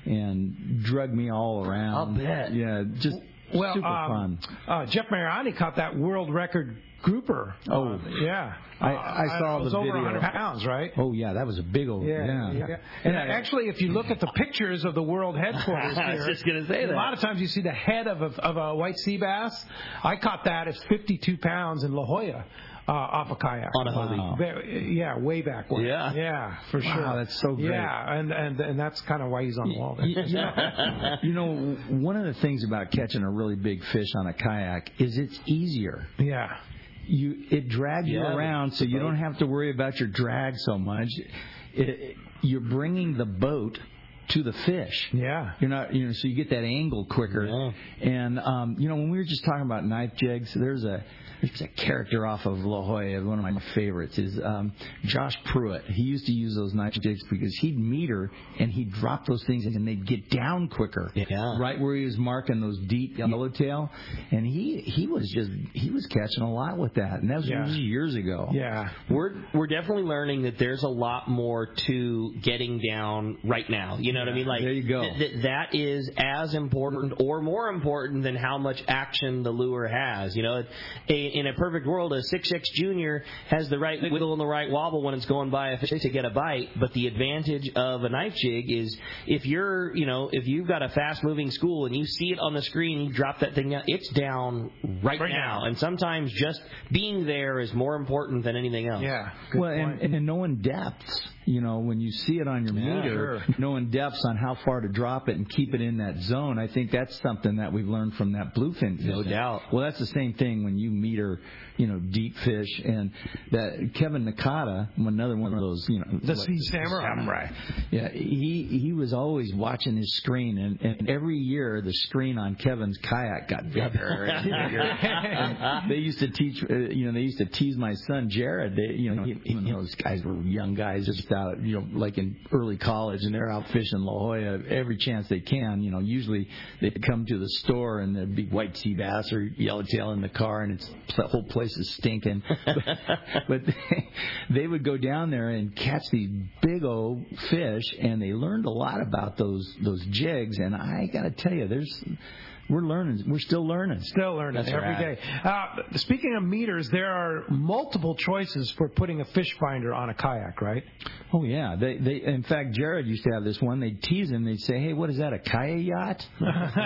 and drug me all around. I'll bet. Yeah, just well, super um, fun. Uh, Jeff Mariani caught that world record grouper. Oh, uh, yeah. I, I saw uh, it was the over video. one hundred pounds, right? Oh yeah, that was a big old. Yeah, yeah. yeah. And yeah. actually, if you look at the pictures of the world headquarters here, I was just gonna say that. A lot of times you see the head of a, of a white sea bass. I caught that. It's fifty-two pounds in La Jolla. Uh, off a kayak. On a Hobie. Wow. Yeah, way back when. Yeah. Yeah, for wow, sure. Wow, that's so great. Yeah, and and, and that's kind of why he's on the wall there. You know, you know, one of the things about catching a really big fish on a kayak is it's easier. Yeah. You it drags yeah, you around, so you don't have to worry about your drag so much. It, it, you're bringing the boat to the fish. Yeah. You're not, you know, so you get that angle quicker. Yeah. And, um, you know, when we were just talking about knife jigs, there's a, there's a character off of La Jolla, one of my favorites, is um, Josh Pruitt. He used to use those knife jigs because he'd meter and he'd drop those things and they'd get down quicker. Yeah. Right where he was marking those deep yellowtail. And he, he was just, he was catching a lot with that. And that was yeah. years ago. Yeah. We're, we're definitely learning that there's a lot more to getting down right now. You know what I mean? Like, there you go. Th- th- that is as important or more important than how much action the lure has. You know, a, in a perfect world, a six X Junior has the right wiggle and the right wobble when it's going by a fish to get a bite. But the advantage of a knife jig is if you're, you know, if you've got a fast-moving school and you see it on the screen, you drop that thing down, it's down right, right now. now. And sometimes just being there is more important than anything else. Yeah. Well, and, and knowing depths. You know, when you see it on your yeah, meter, sure. knowing depths on how far to drop it and keep it in that zone, I think that's something that we've learned from that bluefin fishing. No doubt. Well, that's the same thing when you meter, you know, deep fish. And that Kevin Nakata, another one of those, you know. The like, Sea Samurai. Samurai. Yeah, he he was always watching his screen, and, and every year the screen on Kevin's kayak got bigger and bigger. And they used to teach, uh, you know, they used to tease my son Jared. They, you know, he, you know, those guys were young guys just out, you know, like in early college, and they're out fishing La Jolla every chance they can. You know, usually they come to the store and there'd be white sea bass or yellowtail in the car, and it's the whole place is stinking. but but they, they would go down there and catch these big old fish, and they learned a lot about those those jigs. And I got to tell you, there's We're learning. We're still learning. Still learning That's every right. day. Uh, speaking of meters, there are multiple choices for putting a fish finder on a kayak, right? Oh yeah. They they in fact Jared used to have this one. They'd tease him. They'd say, "Hey, what is that? A kayak yacht?" you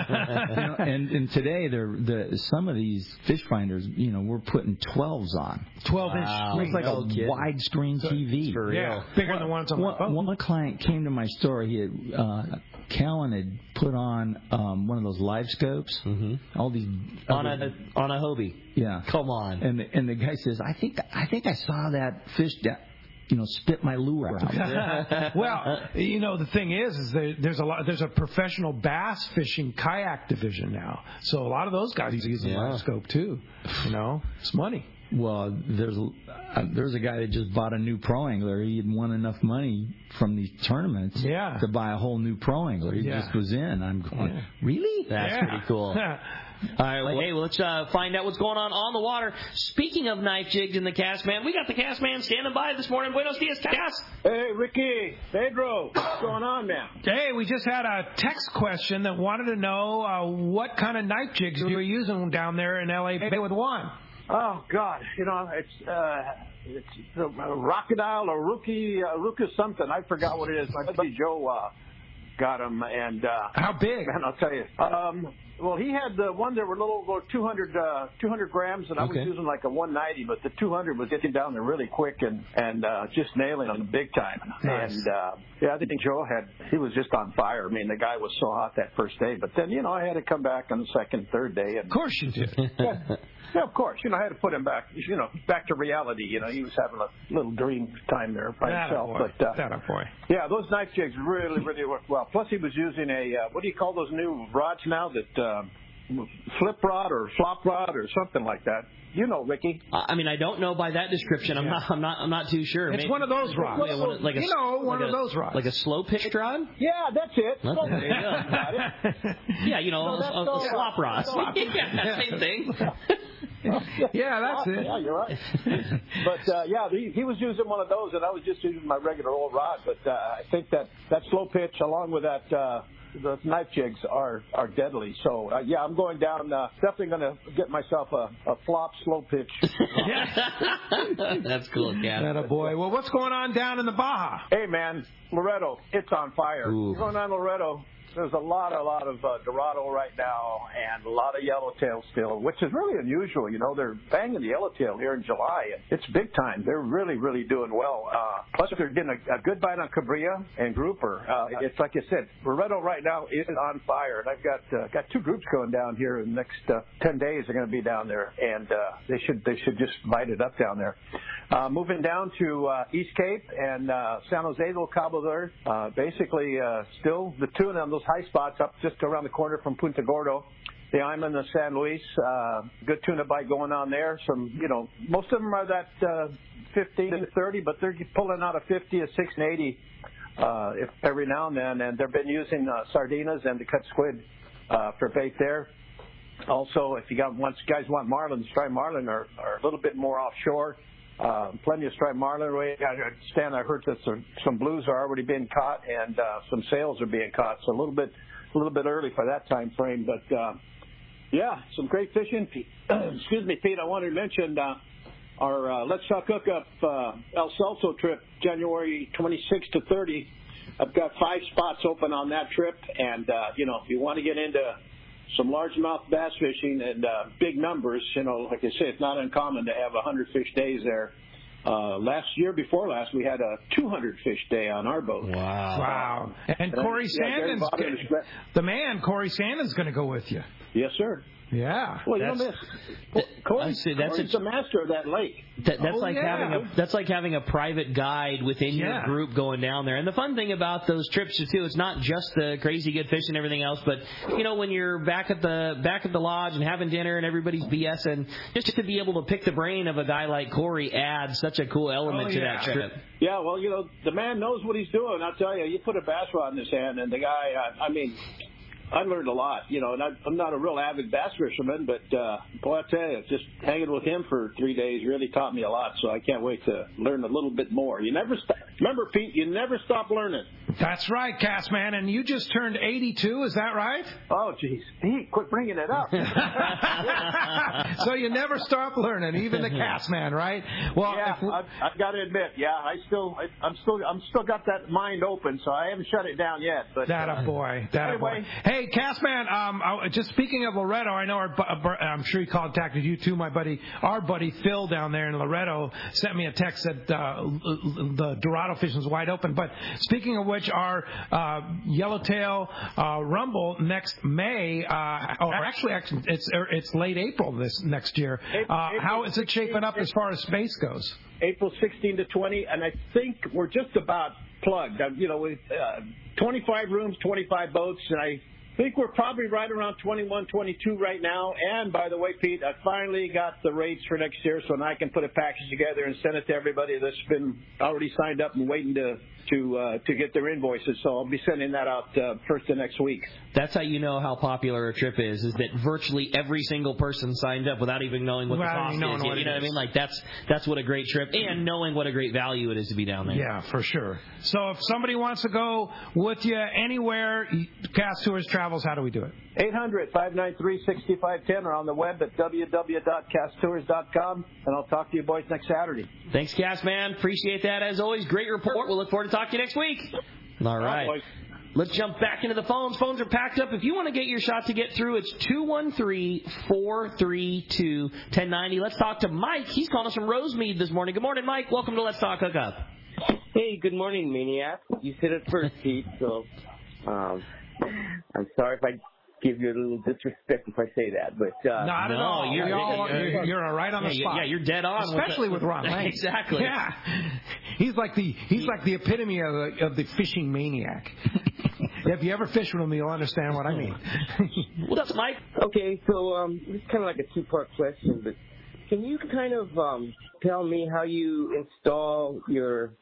know, and and today they're the some of these fish finders, you know, we're putting twelves on. Twelve inch Wow. screen. It's like No a kidding. widescreen T V. For yeah, real. bigger than ones on my phone. One, one client came to my store. He had uh, Callan had put on um, one of those live scopes. Mm-hmm. All these On other, a on a Hobie. yeah. Come on. And the, and the guy says, I think I think I saw that fish that you know spit my lure out. Well, you know, the thing is, is there, there's a lot. There's a professional bass fishing kayak division now, so a lot of those guys use a Yeah. live scope too. You know, it's money. well, there's uh, there's a guy that just bought a new pro angler. He had won enough money from these tournaments yeah. to buy a whole new pro angler. He yeah. just was in. I'm going, yeah. really? That's yeah. pretty cool. All right, well, hey, well, let's uh, find out what's going on on the water. Speaking of knife jigs and the cast man, we got the cast man standing by this morning. Buenos dias, Cass. Hey, Ricky, Pedro, what's going on, man? Hey, we just had a text question that wanted to know uh, what kind of knife jigs you were using down there in L A Bay with Juan. Oh God, you know it's uh, it's a Crocodile or Rookie, uh, Rookie something. I forgot what it is. My buddy Joe uh, got them, and uh, how big? Man, I'll tell you. Um, Well, he had the one that were a little over two hundred, uh, two hundred grams, and I okay. was using like a one ninety, but the two hundred was getting down there really quick and, and uh, just nailing them big time. Nice. And, uh, yeah, I think Joe had, he was just on fire. I mean, the guy was so hot that first day. But then, you know, I had to come back on the second, third day. And, of course you did. yeah, yeah, of course. You know, I had to put him back, you know, back to reality. You know, he was having a little dream time there by that himself. Boy. But, uh, that boy. Yeah, those knife jigs really, really worked well. Plus, he was using a, uh, what do you call those new rods now that, uh, flip rod or flop rod or something like that. You know, Ricky. I mean, I don't know by that description. I'm yeah. not. I'm not. I'm not too sure. It's Maybe, one of those rods. Maybe one of, like a, you know, one like of a, those rods. Like a slow pitch rod. Yeah, that's it. That's there you go. Yeah, you know, no, a, a, a slop rod. Yeah, same thing. Yeah, that's it. Yeah, you're right. But uh, yeah, he, he was using one of those, and I was just using my regular old rod. But uh, I think that that slow pitch, along with that. Uh, The knife jigs are, are deadly. So, uh, yeah, I'm going down. Uh, definitely going to get myself a, a flop slow pitch. That's cool, Cat. That a boy. Well, what's going on down in the Baja? Hey, man, Loretto, it's on fire. Ooh. Going on Loretto. There's a lot, a lot of uh, Dorado right now and a lot of yellowtail still, which is really unusual. You know, they're banging the yellowtail here in July. And it's big time. They're really, really doing well. Uh, plus, they're getting a, a good bite on Cabrilla and grouper. Uh, it's like I said, Loretto right now is on fire. And I've got uh, got two groups going down here in the next uh, ten days. They're going to be down there, and uh, they should they should just light it up down there. Uh, moving down to uh, East Cape and uh, San Jose del Cabo there, uh, basically uh, still the tuna on those high spots up just around the corner from Punta Gordo. The island of San Luis, uh, good tuna bite going on there. Some, you know, most of them are that uh, fifteen to thirty, but they're pulling out a fifty, a six and eighty uh, if, every now and then. And they've been using uh, sardinas and to cut squid uh, for bait there. Also, if you got once guys want marlin, striped marlin are, are a little bit more offshore. Uh, plenty of striped marlin. I understand. I heard that some, some blues are already being caught and uh, some sails are being caught. So a little bit, a little bit early for that time frame. But uh, yeah, some great fishing. Excuse me, Pete. I wanted to mention uh, our uh, Let's Talk Hookup uh, El Salso trip, January twenty-sixth to thirty. I've got five spots open on that trip, and uh, you know, if you want to get into some largemouth bass fishing and uh, big numbers, you know, like I say, it's not uncommon to have one hundred fish days there. Uh, last year, before last, we had a two hundred fish day on our boat. Wow. Wow. And, and Corey yeah, Sandon's, gonna, the man, Corey Sandon's going to go with you. Yes, sir. Yeah. Well, you that's, know this. Corey, see, that's Corey's a, the master of that lake. That, that's oh, like yeah. having a that's like having a private guide within yeah. your group going down there. And the fun thing about those trips too, it's not just the crazy good fish and everything else, but you know, when you're back at the back at the lodge and having dinner and everybody's BSing, just to be able to pick the brain of a guy like Corey adds such a cool element oh, to yeah. that trip. Yeah, well, you know, the man knows what he's doing. I'll tell you, you put a bass rod in his hand, and the guy, I, I mean. I learned a lot, you know, and I, I'm not a real avid bass fisherman, but, uh, boy, I tell you, just hanging with him for three days really taught me a lot, so I can't wait to learn a little bit more. You never stop. Remember, Pete, you never stop learning. That's right, Cassman, and you just turned eighty-two, is that right? Oh, jeez. Pete, quit bringing it up. So you never stop learning, even the Cassman, right? Well, yeah, we... I've, I've got to admit, yeah, I still, I, I'm still, I'm still got that mind open, so I haven't shut it down yet. But that a boy, that anyway. a boy. Hey, Cassman, um, I, just speaking of Loretto, I know our, I'm sure he contacted you too, my buddy. Our buddy Phil down there in Loretto sent me a text that uh, the Dorado fishing is wide open. But speaking of which, our uh, Yellowtail uh, Rumble next May, uh, or actually, actually, it's it's late April this next year. Uh, how is it shaping up as far as space goes? April sixteenth to twentieth, and I think we're just about plugged. You know, with uh, twenty-five rooms, twenty-five boats, and I I think we're probably right around twenty-one, twenty-two right now. And by the way, Pete, I finally got the rates for next year, so now I can put a package together and send it to everybody that's been already signed up and waiting to to uh, to get their invoices. So I'll be sending that out uh, first of next week. That's how you know how popular a trip is, is that virtually every single person signed up without even knowing what Without the even cost knowing is. what You it know what I is. mean? Like, that's that's what a great trip, and knowing what a great value it is to be down there. Yeah, for sure. So if somebody wants to go with you anywhere, Cast Tours Travels, how do we do it? eight hundred, five nine three, six five one zero or on the web at w w w dot cast tours dot com, and I'll talk to you boys next Saturday. Thanks, Cass, man. Appreciate that as always. Great report. We'll look forward to talking to you next week. All right. Boys. Let's jump back into the phones. Phones are packed up. If you want to get your shot to get through, it's two one three, four three two, one zero nine zero. Let's talk to Mike. He's calling us from Rosemead this morning. Good morning, Mike. Welcome to Let's Talk Hookup. Hey, good morning, Maniac. You said it first, Pete, so um, I'm sorry if I give you a little disrespect if I say that, but uh, Not at no, all. You're, We all- you're, you're, you're right on yeah, the you- spot. Yeah, you're dead on. Especially with, with Ron Lane. Exactly. Yeah. He's like the he's like the epitome of the, of the fishing maniac. If you ever fish with him, you'll understand what I mean. What's up, Mike? okay, so um, this is kind of like a two-part question, but can you kind of um, tell me how you install your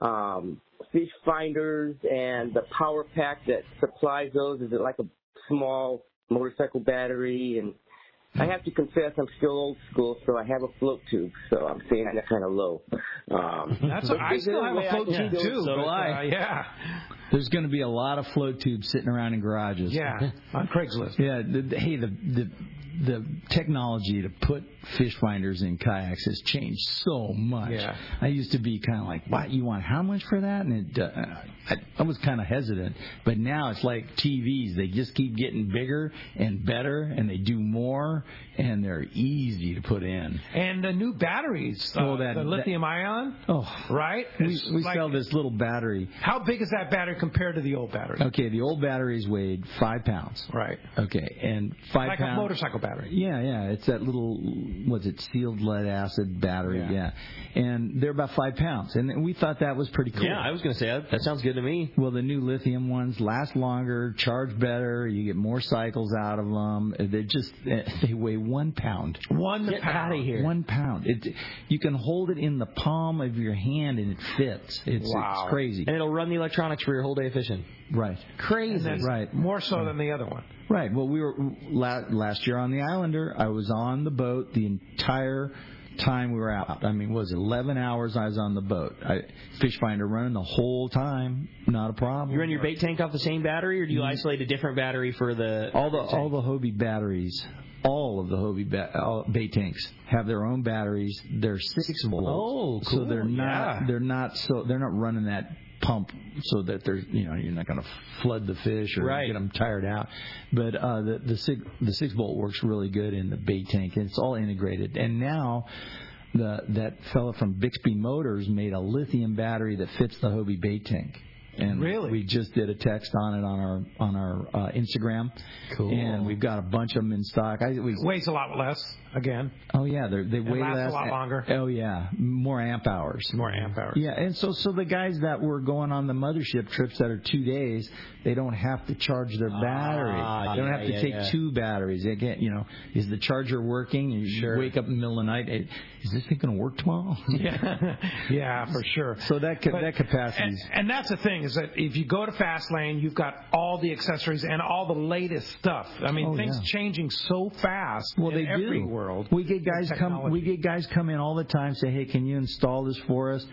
um, fish finders and the power pack that supplies those? Is it like a small motorcycle battery? And I have to confess, I'm still old school, so I have a float tube, so I'm saying that's kind of low. Um, That's a, I still have a float tube too. So do but, I. Uh, yeah. There's going to be a lot of float tubes sitting around in garages. Yeah. On Craigslist. Yeah. The, the, hey, the the the technology to put fish finders in kayaks has changed so much. Yeah. I used to be kind of like, what, you want how much for that? And it, uh, I, I was kind of hesitant. But now it's like T Vs. They just keep getting bigger and better, and they do more, and they're easy to put in. And the new batteries, uh, Oh, that- the lithium ion, Oh, right? we, It's we like- sell this little battery. How big is that battery compared to the old battery? Okay, the old batteries weighed five pounds. Right. Okay, and five Like pounds. a motorcycle battery. Yeah, yeah. It's that little, what's it, sealed lead acid battery. Yeah. Yeah. And they're about five pounds. And we thought that was pretty cool. Yeah, I was going to say that. That sounds good to me. Well, the new lithium ones last longer, charge better. You get more cycles out of them. They just, they weigh one pound. One Get pound. out of here. One pound. It, you can hold it in the palm of your hand and it fits. It's, Wow. it's crazy. And it'll run the electronics for your whole day of fishing. Right. Crazy. And that's Right. more so than the other one. Right. Well, we were la- last year on the Islander. I was on the boat the entire time we were out. I mean, what was it eleven hours I was on the boat. I, fish finder running the whole time. Not a problem. You run your bait tank off the same battery, or do you isolate a different battery for the all the all the Hobie batteries. All of the Hobie ba- all, bait tanks have their own batteries. They're six volt. Oh, So cool. they're not Yeah. they're not so they're not running that pump so that they're you know you're not going to flood the fish or Right. get them tired out. But uh, the the six the six volt works really good in the bait tank, and it's all integrated. And now the that fella from Bixby Motors made a lithium battery that fits the Hobie bait tank. And Really? we just did a text on it on our on our uh, Instagram. Cool. And we've got a bunch of them in stock. I, we, Weighs a lot less, again. oh yeah, they're, they It weigh lasts a less. lot longer. Oh yeah, more amp hours. More amp hours. Yeah, and so so the guys that were going on the mothership trips that are two days, they don't have to charge their battery. Ah, they don't yeah, have to yeah, take yeah. two batteries. They get you know, is the charger working? You Sure. wake up in the middle of the night. Hey, is this thing going to work tomorrow? Yeah, yeah, for sure. So that ca- But- that capacity. And, and that's the thing is that if you go to Fastlane, you've got all the accessories and all the latest stuff. I mean, Oh, things yeah. changing so fast Well, in they every do. world. We get guys with come. technology. We get guys come in all the time. Say, hey, can you install this for us?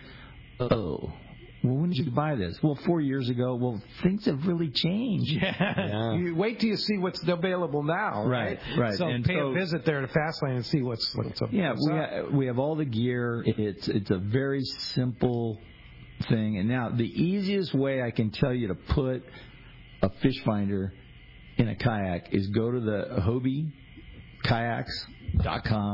Oh, well, when did you buy this? Well, four years ago. Well, things have really changed. Yeah. Yeah. You wait till you see what's available now, right? Right, right. So And pay so- a visit there to Fastlane and see what's what's up. Yeah, what's we up. ha- we have all the gear. It's it's a very simple thing. And now the easiest way I can tell you to put a fish finder in a kayak is go to the Hobie Kayaks dot com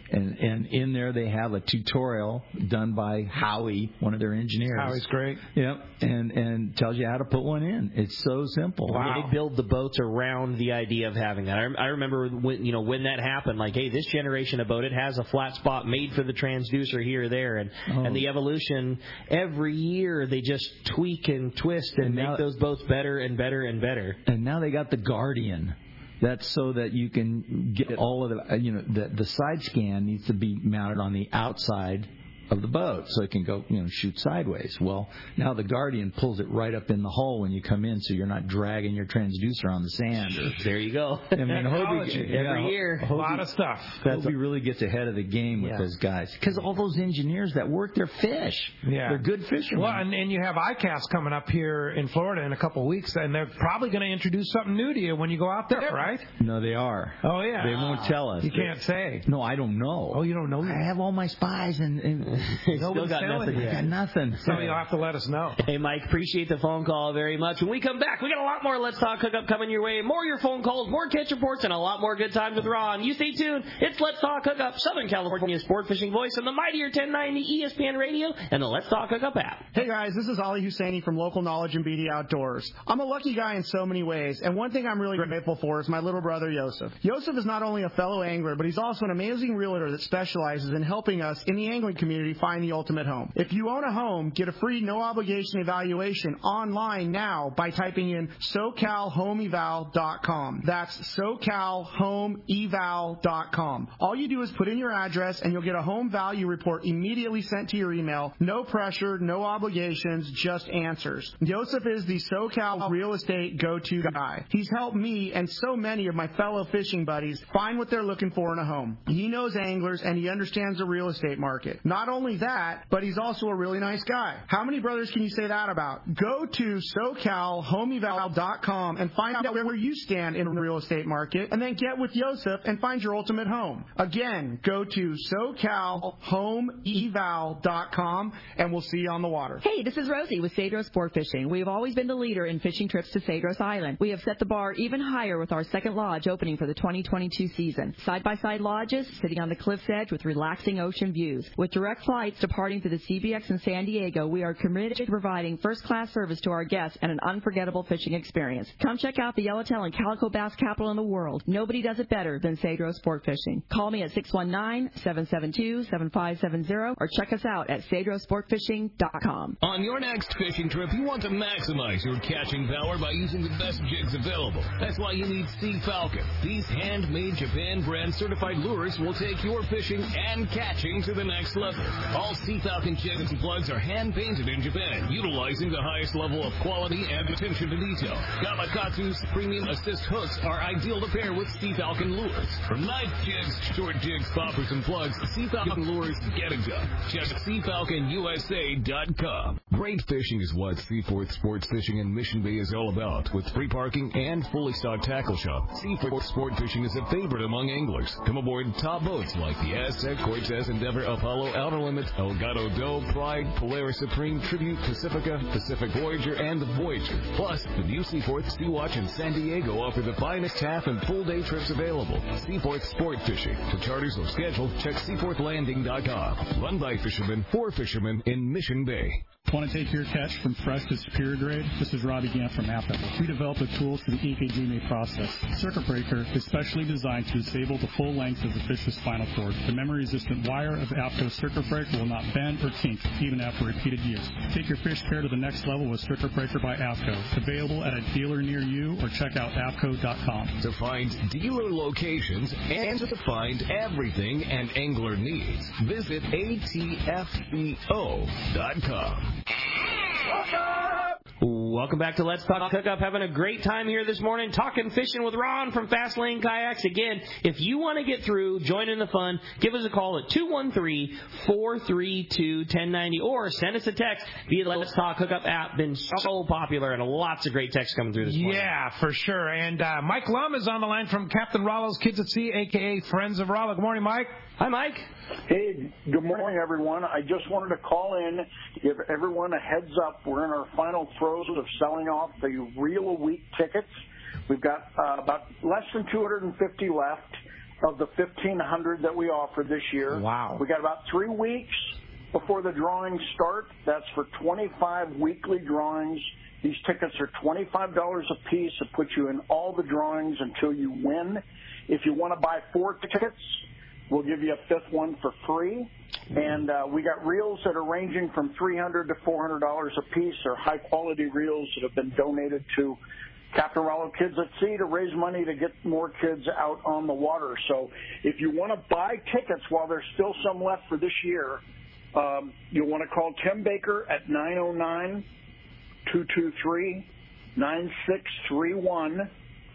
And, and in there they have a tutorial done by Howie, one of their engineers. Howie's great. Yep, and and tells you how to put one in. It's so simple. Wow. They build the boats around the idea of having that. I, I remember when you know when that happened. Like, hey, this generation of boat, it has a flat spot made for the transducer here or there, and Oh. and the evolution every year they just tweak and twist and, And make now- those boats better and better and better. And now they got the Guardian. That's so that you can get all of the, you know, the, the side scan needs to be mounted on the outside of the boat so it can go, you know, shoot sideways. Well, now the Guardian pulls it right up in the hull when you come in, so you're not dragging your transducer on the sand. Or, there you go. I mean, Hobie, Every yeah, year. Hobie, A lot of stuff. Hobie really gets ahead of the game with Yeah. those guys because all those engineers that work their fish, Yeah. they're good fishermen. Well, and, and you have I C A S coming up here in Florida in a couple of weeks, and they're probably going to introduce something new to you when you go out there, right? No, they are. Oh, yeah. They won't tell us. You can't say. No, I don't know. Oh, you don't know? I have all my spies, and, and Still got nothing I yet. got nothing. So you'll have to let us know. Hey, Mike, appreciate the phone call very much. When we come back, we got a lot more Let's Talk Hookup coming your way. More your phone calls, more catch reports, and a lot more good times with Ron. You stay tuned. It's Let's Talk Hookup, Southern California sport fishing voice on the mightier ten ninety E S P N Radio and the Let's Talk Hookup app. Hey guys, this is Ali Husseini from Local Knowledge and B D Outdoors. I'm a lucky guy in so many ways, and one thing I'm really grateful for is my little brother Yosef. Yosef is not only a fellow angler, but he's also an amazing realtor that specializes in helping us in the angling community find the ultimate home. If you own a home, get a free no-obligation evaluation online now by typing in so cal home eval dot com. That's so cal home eval dot com. All you do is put in your address, and you'll get a home value report immediately sent to your email. No pressure, no obligations, just answers. Joseph is the SoCal real estate go-to guy. He's helped me and so many of my fellow fishing buddies find what they're looking for in a home. He knows anglers, and he understands the real estate market. Not only that, but he's also a really nice guy. How many brothers can you say that about? Go to so cal home eval dot com and find out where you stand in the real estate market, and then get with Joseph and find your ultimate home. Again, go to so cal home eval dot com, and we'll see you on the water. Hey, this is Rosie with Cedros Sport Fishing. We have always been the leader in fishing trips to Cedros Island. We have set the bar even higher with our second lodge opening for the twenty twenty-two season. Side-by-side lodges sitting on the cliff's edge with relaxing ocean views. With direct flights departing to the C B X in San Diego, we are committed to providing first-class service to our guests and an unforgettable fishing experience. Come check out the Yellowtail and Calico Bass capital in the world. Nobody does it better than Cedros Sport Fishing. Call me at six one nine, seven seven two, seven five seven zero or check us out at cedros sport fishing dot com. On your next fishing trip, you want to maximize your catching power by using the best jigs available. That's why you need Sea Falcon. These handmade Japan brand certified lures will take your fishing and catching to the next level. All Sea Falcon jigs and plugs are hand painted in Japan, utilizing the highest level of quality and attention to detail. Gamakatsu's premium assist hooks are ideal to pair with Sea Falcon lures. From knife jigs, short jigs, poppers, and plugs, Sea Falcon lures get it done. Check sea falcon u s a dot com. Great fishing is what Seaforth Sports Fishing in Mission Bay is all about. With free parking and fully stocked tackle shop, Seaforth Sport Fishing is a favorite among anglers. Come aboard top boats like the Aztec, Cortez, Endeavor, Apollo, Outer Limits, Elgato Doe, Pride, Polaris Supreme, Tribute, Pacifica, Pacific Voyager, and the Voyager. Plus, the new Seaforth Sea Watch in San Diego offer the finest half and full day trips available. Seaforth Sport Fishing. For charters or schedule, check seaforth landing dot com. Run by fishermen for fishermen in Mission Bay. Want to take your catch from fresh to superior grade? This is Robbie Gant from AppEpic. We developed the tools for the E K G M A process. Circuit Breaker is specially designed to disable the full length of the fish's spinal cord. The memory-resistant wire of APCO Circuit Breaker will not bend or kink, even after repeated use. Take your fish care to the next level with Circuit Breaker by APCO. Available at a dealer near you or check out apco dot com. To find dealer locations and to find everything an angler needs, visit A T F C O dot com. Welcome back to Let's Talk Hookup. Having a great time here this morning, talking fishing with Ron from Fast Lane Kayaks. Again, if you want to get through, join in the fun, give us a call at two one three, four three two, one oh nine oh or send us a text via the Let's Talk Hookup app. Been so popular and lots of great texts coming through this morning. Yeah, for sure. And uh, Mike Lum is on the line from Captain Rollo's Kids at Sea, a k a. Friends of Rollo. Good morning, Mike. Hi, Mike. Hey, good morning, everyone. I just wanted to call in, give everyone a heads up. We're in our final throes of selling off the Reel a Week tickets. We've got uh, about less than two hundred fifty left. of the fifteen hundred that we offer this year. Wow. We got about three weeks before the drawings start. That's for twenty-five weekly drawings. These tickets are twenty-five dollars a piece. It puts you in all the drawings until you win. If you want to buy four tickets, we'll give you a fifth one for free. And uh, we got reels that are ranging from three hundred dollars to four hundred dollars a piece. They're high-quality reels that have been donated to Captain Rollo Kids at Sea to raise money to get more kids out on the water. So if you want to buy tickets while there's still some left for this year, um, you'll want to call Tim Baker at nine oh nine, two two three, nine six three one,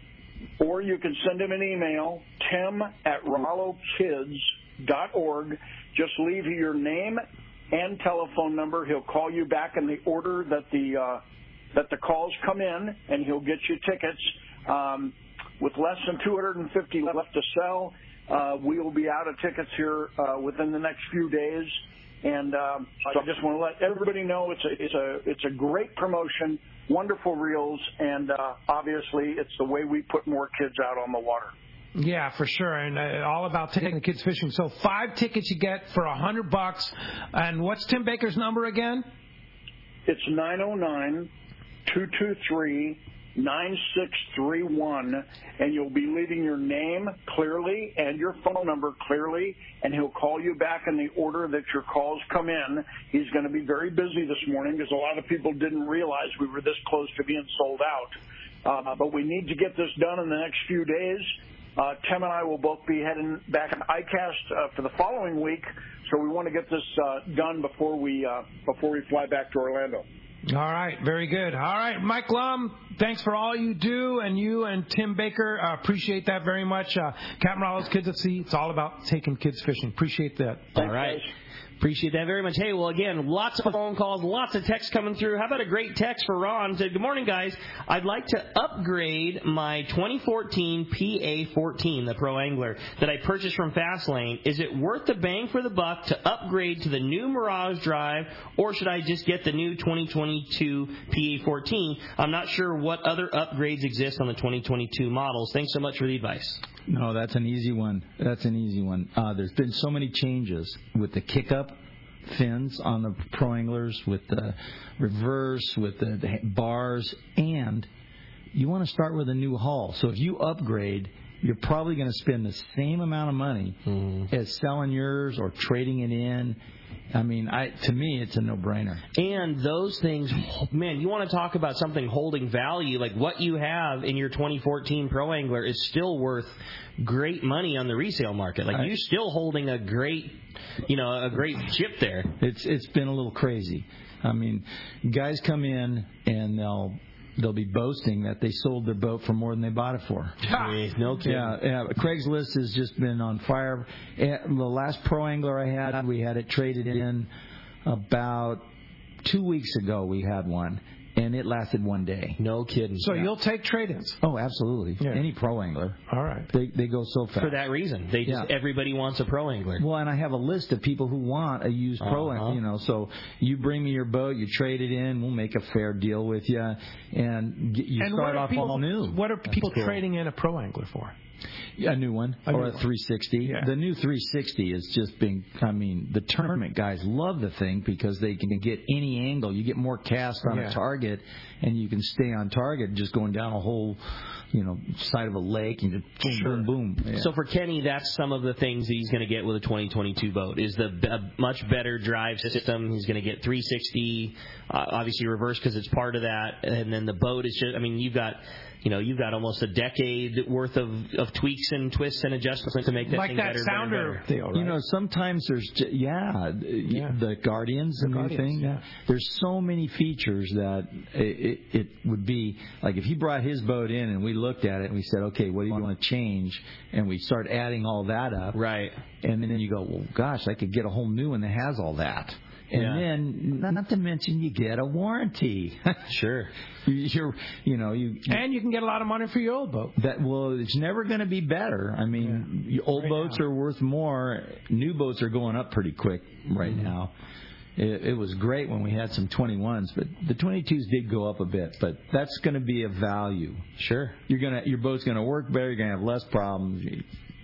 or you can send him an email, tim at rollo kids dot org. Just leave your name and telephone number. He'll call you back in the order that the uh, that the calls come in, and he'll get you tickets. Um, with less than two hundred fifty left to sell, uh, we will be out of tickets here uh, within the next few days. And um, so I just want to let everybody know it's a it's a it's a great promotion, wonderful reels, and uh, obviously it's the way we put more kids out on the water. Yeah, for sure, and uh, all about taking the kids fishing. So five tickets you get for a hundred bucks. And what's Tim Baker's number again? It's nine oh nine, two two three, nine six three one, and you'll be leaving your name clearly and your phone number clearly, and he'll call you back in the order that your calls come in. He's going to be very busy this morning because a lot of people didn't realize we were this close to being sold out. Uh, but we need to get this done in the next few days. Uh, Tim and I will both be heading back to I CAST uh, for the following week, so we want to get this uh, done before we uh, before we fly back to Orlando. All right, very good. All right, Mike Lum, thanks for all you do, and you and Tim Baker, uh, appreciate that very much. Uh, Captain Rollo's Kids at Sea, it's all about taking kids fishing. Appreciate that. All right. Appreciate that very much. Hey, well, again, lots of phone calls, lots of texts coming through. How about a great text for Ron? Said, good morning, guys. I'd like to upgrade my twenty fourteen P A fourteen, the Pro Angler, that I purchased from Fastlane. Is it worth the bang for the buck to upgrade to the new Mirage Drive, or should I just get the new twenty twenty-two P A fourteen? I'm not sure what other upgrades exist on the twenty twenty-two models. Thanks so much for the advice. No, that's an easy one. That's an easy one. Uh, there's been so many changes with the kick-up fins on the Pro Anglers, with the reverse, with the, the bars, and you want to start with a new hull. So if you upgrade, you're probably going to spend the same amount of money mm-hmm. as selling yours or trading it in. I mean, I to me, it's a no-brainer. And those things, man, you want to talk about something holding value, like what you have in your twenty fourteen Pro Angler is still worth great money on the resale market. Like, I, you're still holding a great, you know, a great chip there. It's It's been a little crazy. I mean, guys come in and they'll... They'll be boasting that they sold their boat for more than they bought it for. No kidding. Yeah, yeah, Craigslist has just been on fire. The last Pro Angler I had, we had it traded in about two weeks ago. We had one, and it lasted one day. No kidding. So yeah. You'll take trade-ins? Oh, absolutely. Yeah. Any Pro Angler. All right. They they go so fast. For that reason. They just yeah. Everybody wants a Pro Angler. Well, and I have a list of people who want a used uh-huh. Pro Angler. You know, so you bring me your boat, you trade it in, we'll make a fair deal with you, and get, you and start off people, all new. What are people cool. trading in a Pro Angler for? Yeah, a new one, a or new a three sixty. Yeah. The new three sixty is just being, I mean, the tournament guys love the thing because they can get any angle. You get more cast on yeah. a target, and you can stay on target just going down a whole, you know, side of a lake and just boom, sure. boom, boom. Yeah. So for Kenny, that's some of the things that he's going to get with a twenty twenty-two boat, is the a much better drive system. He's going to get three sixty, uh, obviously reverse because it's part of that, and then the boat is just, I mean, you've got... You know, you've got almost a decade worth of, of tweaks and twists and adjustments to make that like thing that better. sounder better, better. deal, right? You know, sometimes there's, yeah, yeah. the Guardians, the, the new thing. Yeah. There's so many features that it, it, it would be, like if he brought his boat in and we looked at it and we said, okay, what do you want to change? And we start adding all that up. Right. And then you go, well, gosh, I could get a whole new one that has all that. And yeah. then, not to mention, you get a warranty. Sure. You're, you know, you, and you can get a lot of money for your old boat. That well, it's never going to be better. I mean, yeah. old right boats now. are worth more. New boats are going up pretty quick right mm-hmm. now. It, it was great when we had some twenty-ones, but the twenty-twos did go up a bit. But that's going to be a value. Sure. You're gonna, your boat's going to work better. You're going to have less problems.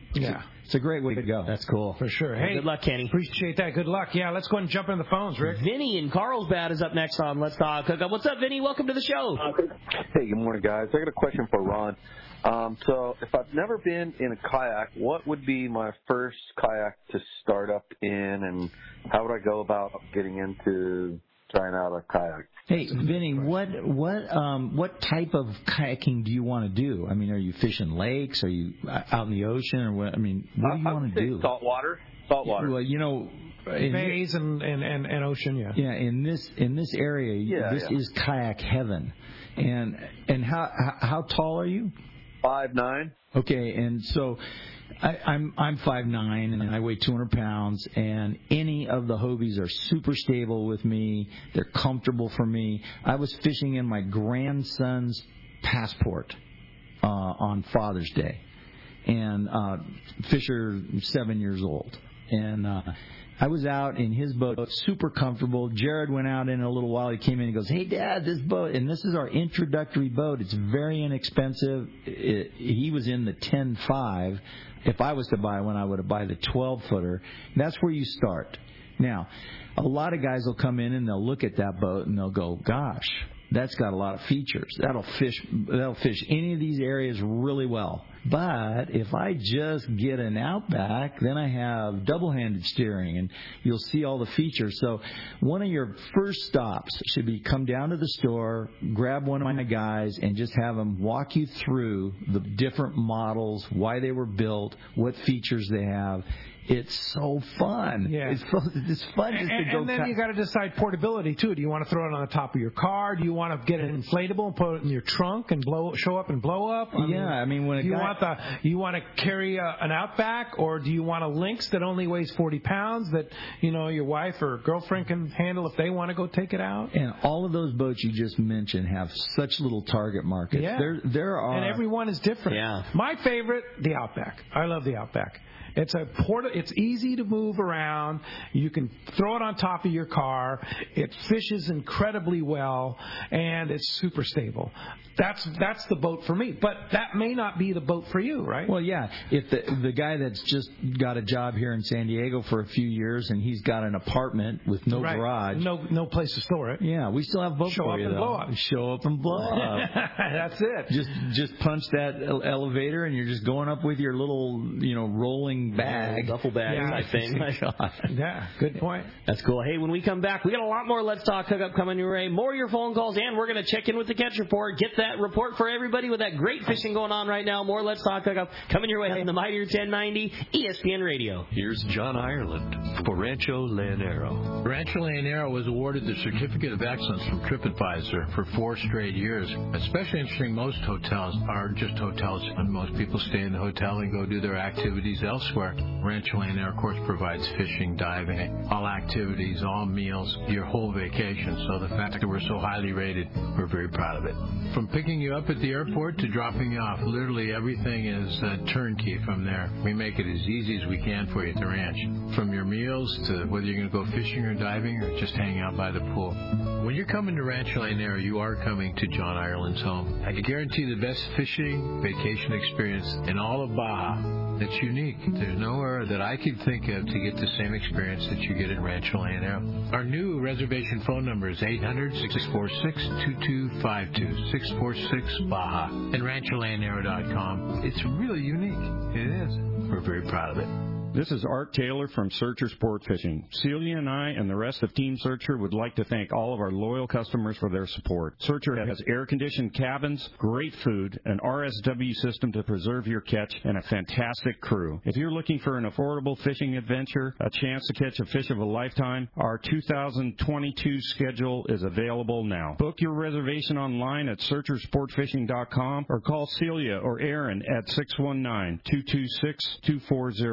Yeah. It's a great way to go. That's cool. For sure. Well, Hey, good luck, Kenny. Appreciate that. Good luck. Yeah, let's go ahead and jump in the phones, Rick. Vinny in Carlsbad is up next on Let's Talk Hookup. What's up, Vinny? Welcome to the show. Hey, good morning, guys. I got a question for Ron. Um, so, if I've never been in a kayak, what would be my first kayak to start up in, and how would I go about getting into trying out a kayak? Hey, Vinny, what what um what type of kayaking do you want to do? I mean, are you fishing lakes? Are you out in the ocean, or what? I mean, what do you I want to do? Salt water. Salt water. Well, you know, in bays and, and, and, and ocean, yeah. Yeah, in this in this area, Yeah, this yeah. is kayak heaven. And and how how, how tall are you? Five nine. Okay, and so I, I'm I'm five nine and I weigh two hundred pounds, and any of the Hobies are super stable with me. They're comfortable for me. I was fishing in my grandson's Passport uh, on Father's Day, and uh, Fisher seven years old, and uh, I was out in his boat, super comfortable. Jared went out in a little while. He came in and goes, "Hey, Dad, this boat," and this is our introductory boat. It's very inexpensive. It, he was in the ten five. If I was to buy one, I would have buy the twelve footer. That's where you start. Now, a lot of guys will come in and they'll look at that boat and they'll go, "Gosh, that's got a lot of features. That'll fish. That'll fish any of these areas really well." But if I just get an Outback, then I have double-handed steering, and you'll see all the features. So one of your first stops should be come down to the store, grab one of my guys, and just have them walk you through the different models, why they were built, what features they have. It's so fun. Yeah. It's, it's fun just and, to go. And then cut. you got to decide portability too. Do you want to throw it on the top of your car? Do you want to get it inflatable and put it in your trunk and blow, show up and blow up? I Yeah, mean, I mean when a do you guy, want the you want to carry a, an Outback, or do you want a Lynx that only weighs forty pounds that you know your wife or girlfriend can handle if they want to go take it out? And all of those boats you just mentioned have such little target markets. Yeah. There, there are. And every one is different. Yeah. My favorite, the Outback. I love the Outback. It's a port. It's easy to move around. You can throw it on top of your car. It fishes incredibly well, and it's super stable. That's that's the boat for me. But that may not be the boat for you, right? Well, yeah. If the the guy that's just got a job here in San Diego for a few years and he's got an apartment with no right. garage, no no place to store it. Yeah, we still have boat Show for up you and though. blow up. Show up and blow up. That's it. Just just punch that ele- elevator and you're just going up with your little you know rolling bag, duffel bag Yeah. type thing. Yeah, good point. That's cool. Hey, when we come back, we got a lot more Let's Talk Hookup coming your way. More of your phone calls, and we're going to check in with the catch report. Get that report for everybody with that great fishing going on right now. More Let's Talk Hookup coming your way on the Mightier ten ninety E S P N Radio. Here's John Ireland for Rancho Leonero. Rancho Leonero was awarded the Certificate of Excellence from TripAdvisor for four straight years. Especially interesting, most hotels are just hotels, and most people stay in the hotel and go do their activities elsewhere. Rancho Leonero, of course, provides fishing, diving, all activities, all meals, your whole vacation. So the fact that we're so highly rated, we're very proud of it. From picking you up at the airport to dropping you off, literally everything is uh, turnkey from there. We make it as easy as we can for you at the ranch. From your meals to whether you're going to go fishing or diving or just hang out by the pool. When you're coming to Rancho Leonero, you are coming to John Ireland's home. I can guarantee the best fishing vacation experience in all of Baja. That's unique. There's nowhere that I could think of to get the same experience that you get in Rancho Leonero. Our new reservation phone number is eight hundred, six four six, two two five two, six four six Baja, and rancho leonero dot com. It's really unique. It is. We're very proud of it. This is Art Taylor from Searcher Sport Fishing. Celia and I and the rest of Team Searcher would like to thank all of our loyal customers for their support. Searcher has air-conditioned cabins, great food, an R S W system to preserve your catch, and a fantastic crew. If you're looking for an affordable fishing adventure, a chance to catch a fish of a lifetime, our two thousand twenty-two schedule is available now. Book your reservation online at searcher sport fishing dot com or call Celia or Aaron at six one nine, two two six, two four zero three.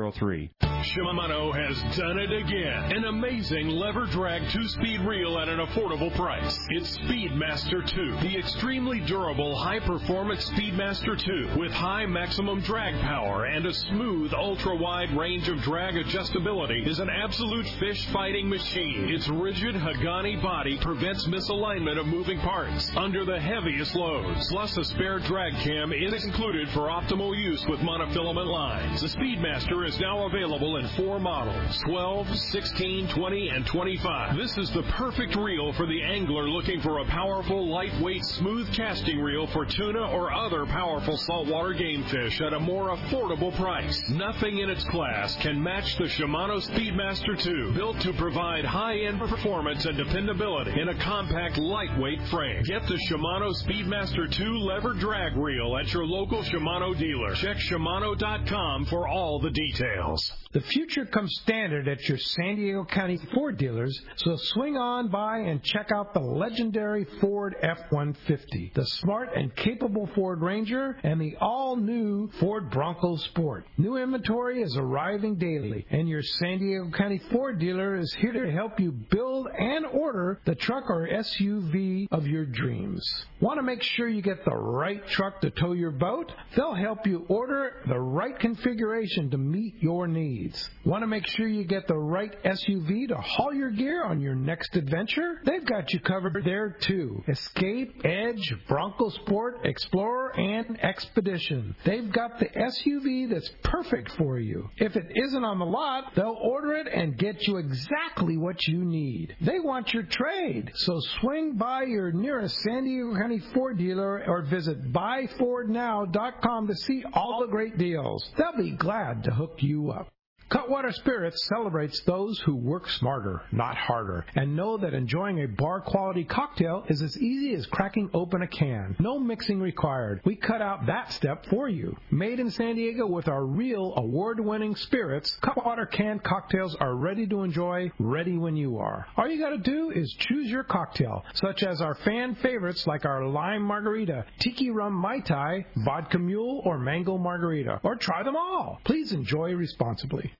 quality. Shimano has done it again. An amazing lever drag two-speed reel at an affordable price. It's Speedmaster two, the extremely durable, high-performance Speedmaster two with high maximum drag power and a smooth, ultra-wide range of drag adjustability is an absolute fish-fighting machine. Its rigid Hagani body prevents misalignment of moving parts under the heaviest loads. Plus, a spare drag cam is included for optimal use with monofilament lines. The Speedmaster is now available in four models, twelve, sixteen, twenty, and twenty-five. This is the perfect reel for the angler looking for a powerful, lightweight, smooth casting reel for tuna or other powerful saltwater game fish at a more affordable price. Nothing in its class can match the Shimano Speedmaster two, built to provide high-end performance and dependability in a compact, lightweight frame. Get the Shimano Speedmaster two lever drag reel at your local Shimano dealer. Check Shimano dot com for all the details. The future comes standard at your San Diego County Ford dealers, so swing on by and check out the legendary Ford F one fifty, the smart and capable Ford Ranger, and the all-new Ford Bronco Sport. New inventory is arriving daily, and your San Diego County Ford dealer is here to help you build and order the truck or S U V of your dreams. Want to make sure you get the right truck to tow your boat? They'll help you order the right configuration to meet your needs. Want to make sure you get the right S U V to haul your gear on your next adventure? They've got you covered there too. Escape, Edge, Bronco Sport, Explorer, and Expedition. They've got the S U V that's perfect for you. If it isn't on the lot, they'll order it and get you exactly what you need. They want your trade, so swing by your nearest San Diego County Ford dealer or visit buy ford now dot com to see all the great deals. They'll be glad to hook you up. Cutwater Spirits celebrates those who work smarter, not harder, and know that enjoying a bar-quality cocktail is as easy as cracking open a can. No mixing required. We cut out that step for you. Made in San Diego with our real award-winning spirits, Cutwater canned cocktails are ready to enjoy, ready when you are. All you got to do is choose your cocktail, such as our fan favorites like our lime margarita, tiki rum mai tai, vodka mule, or mango margarita, or try them all. Please enjoy responsibly.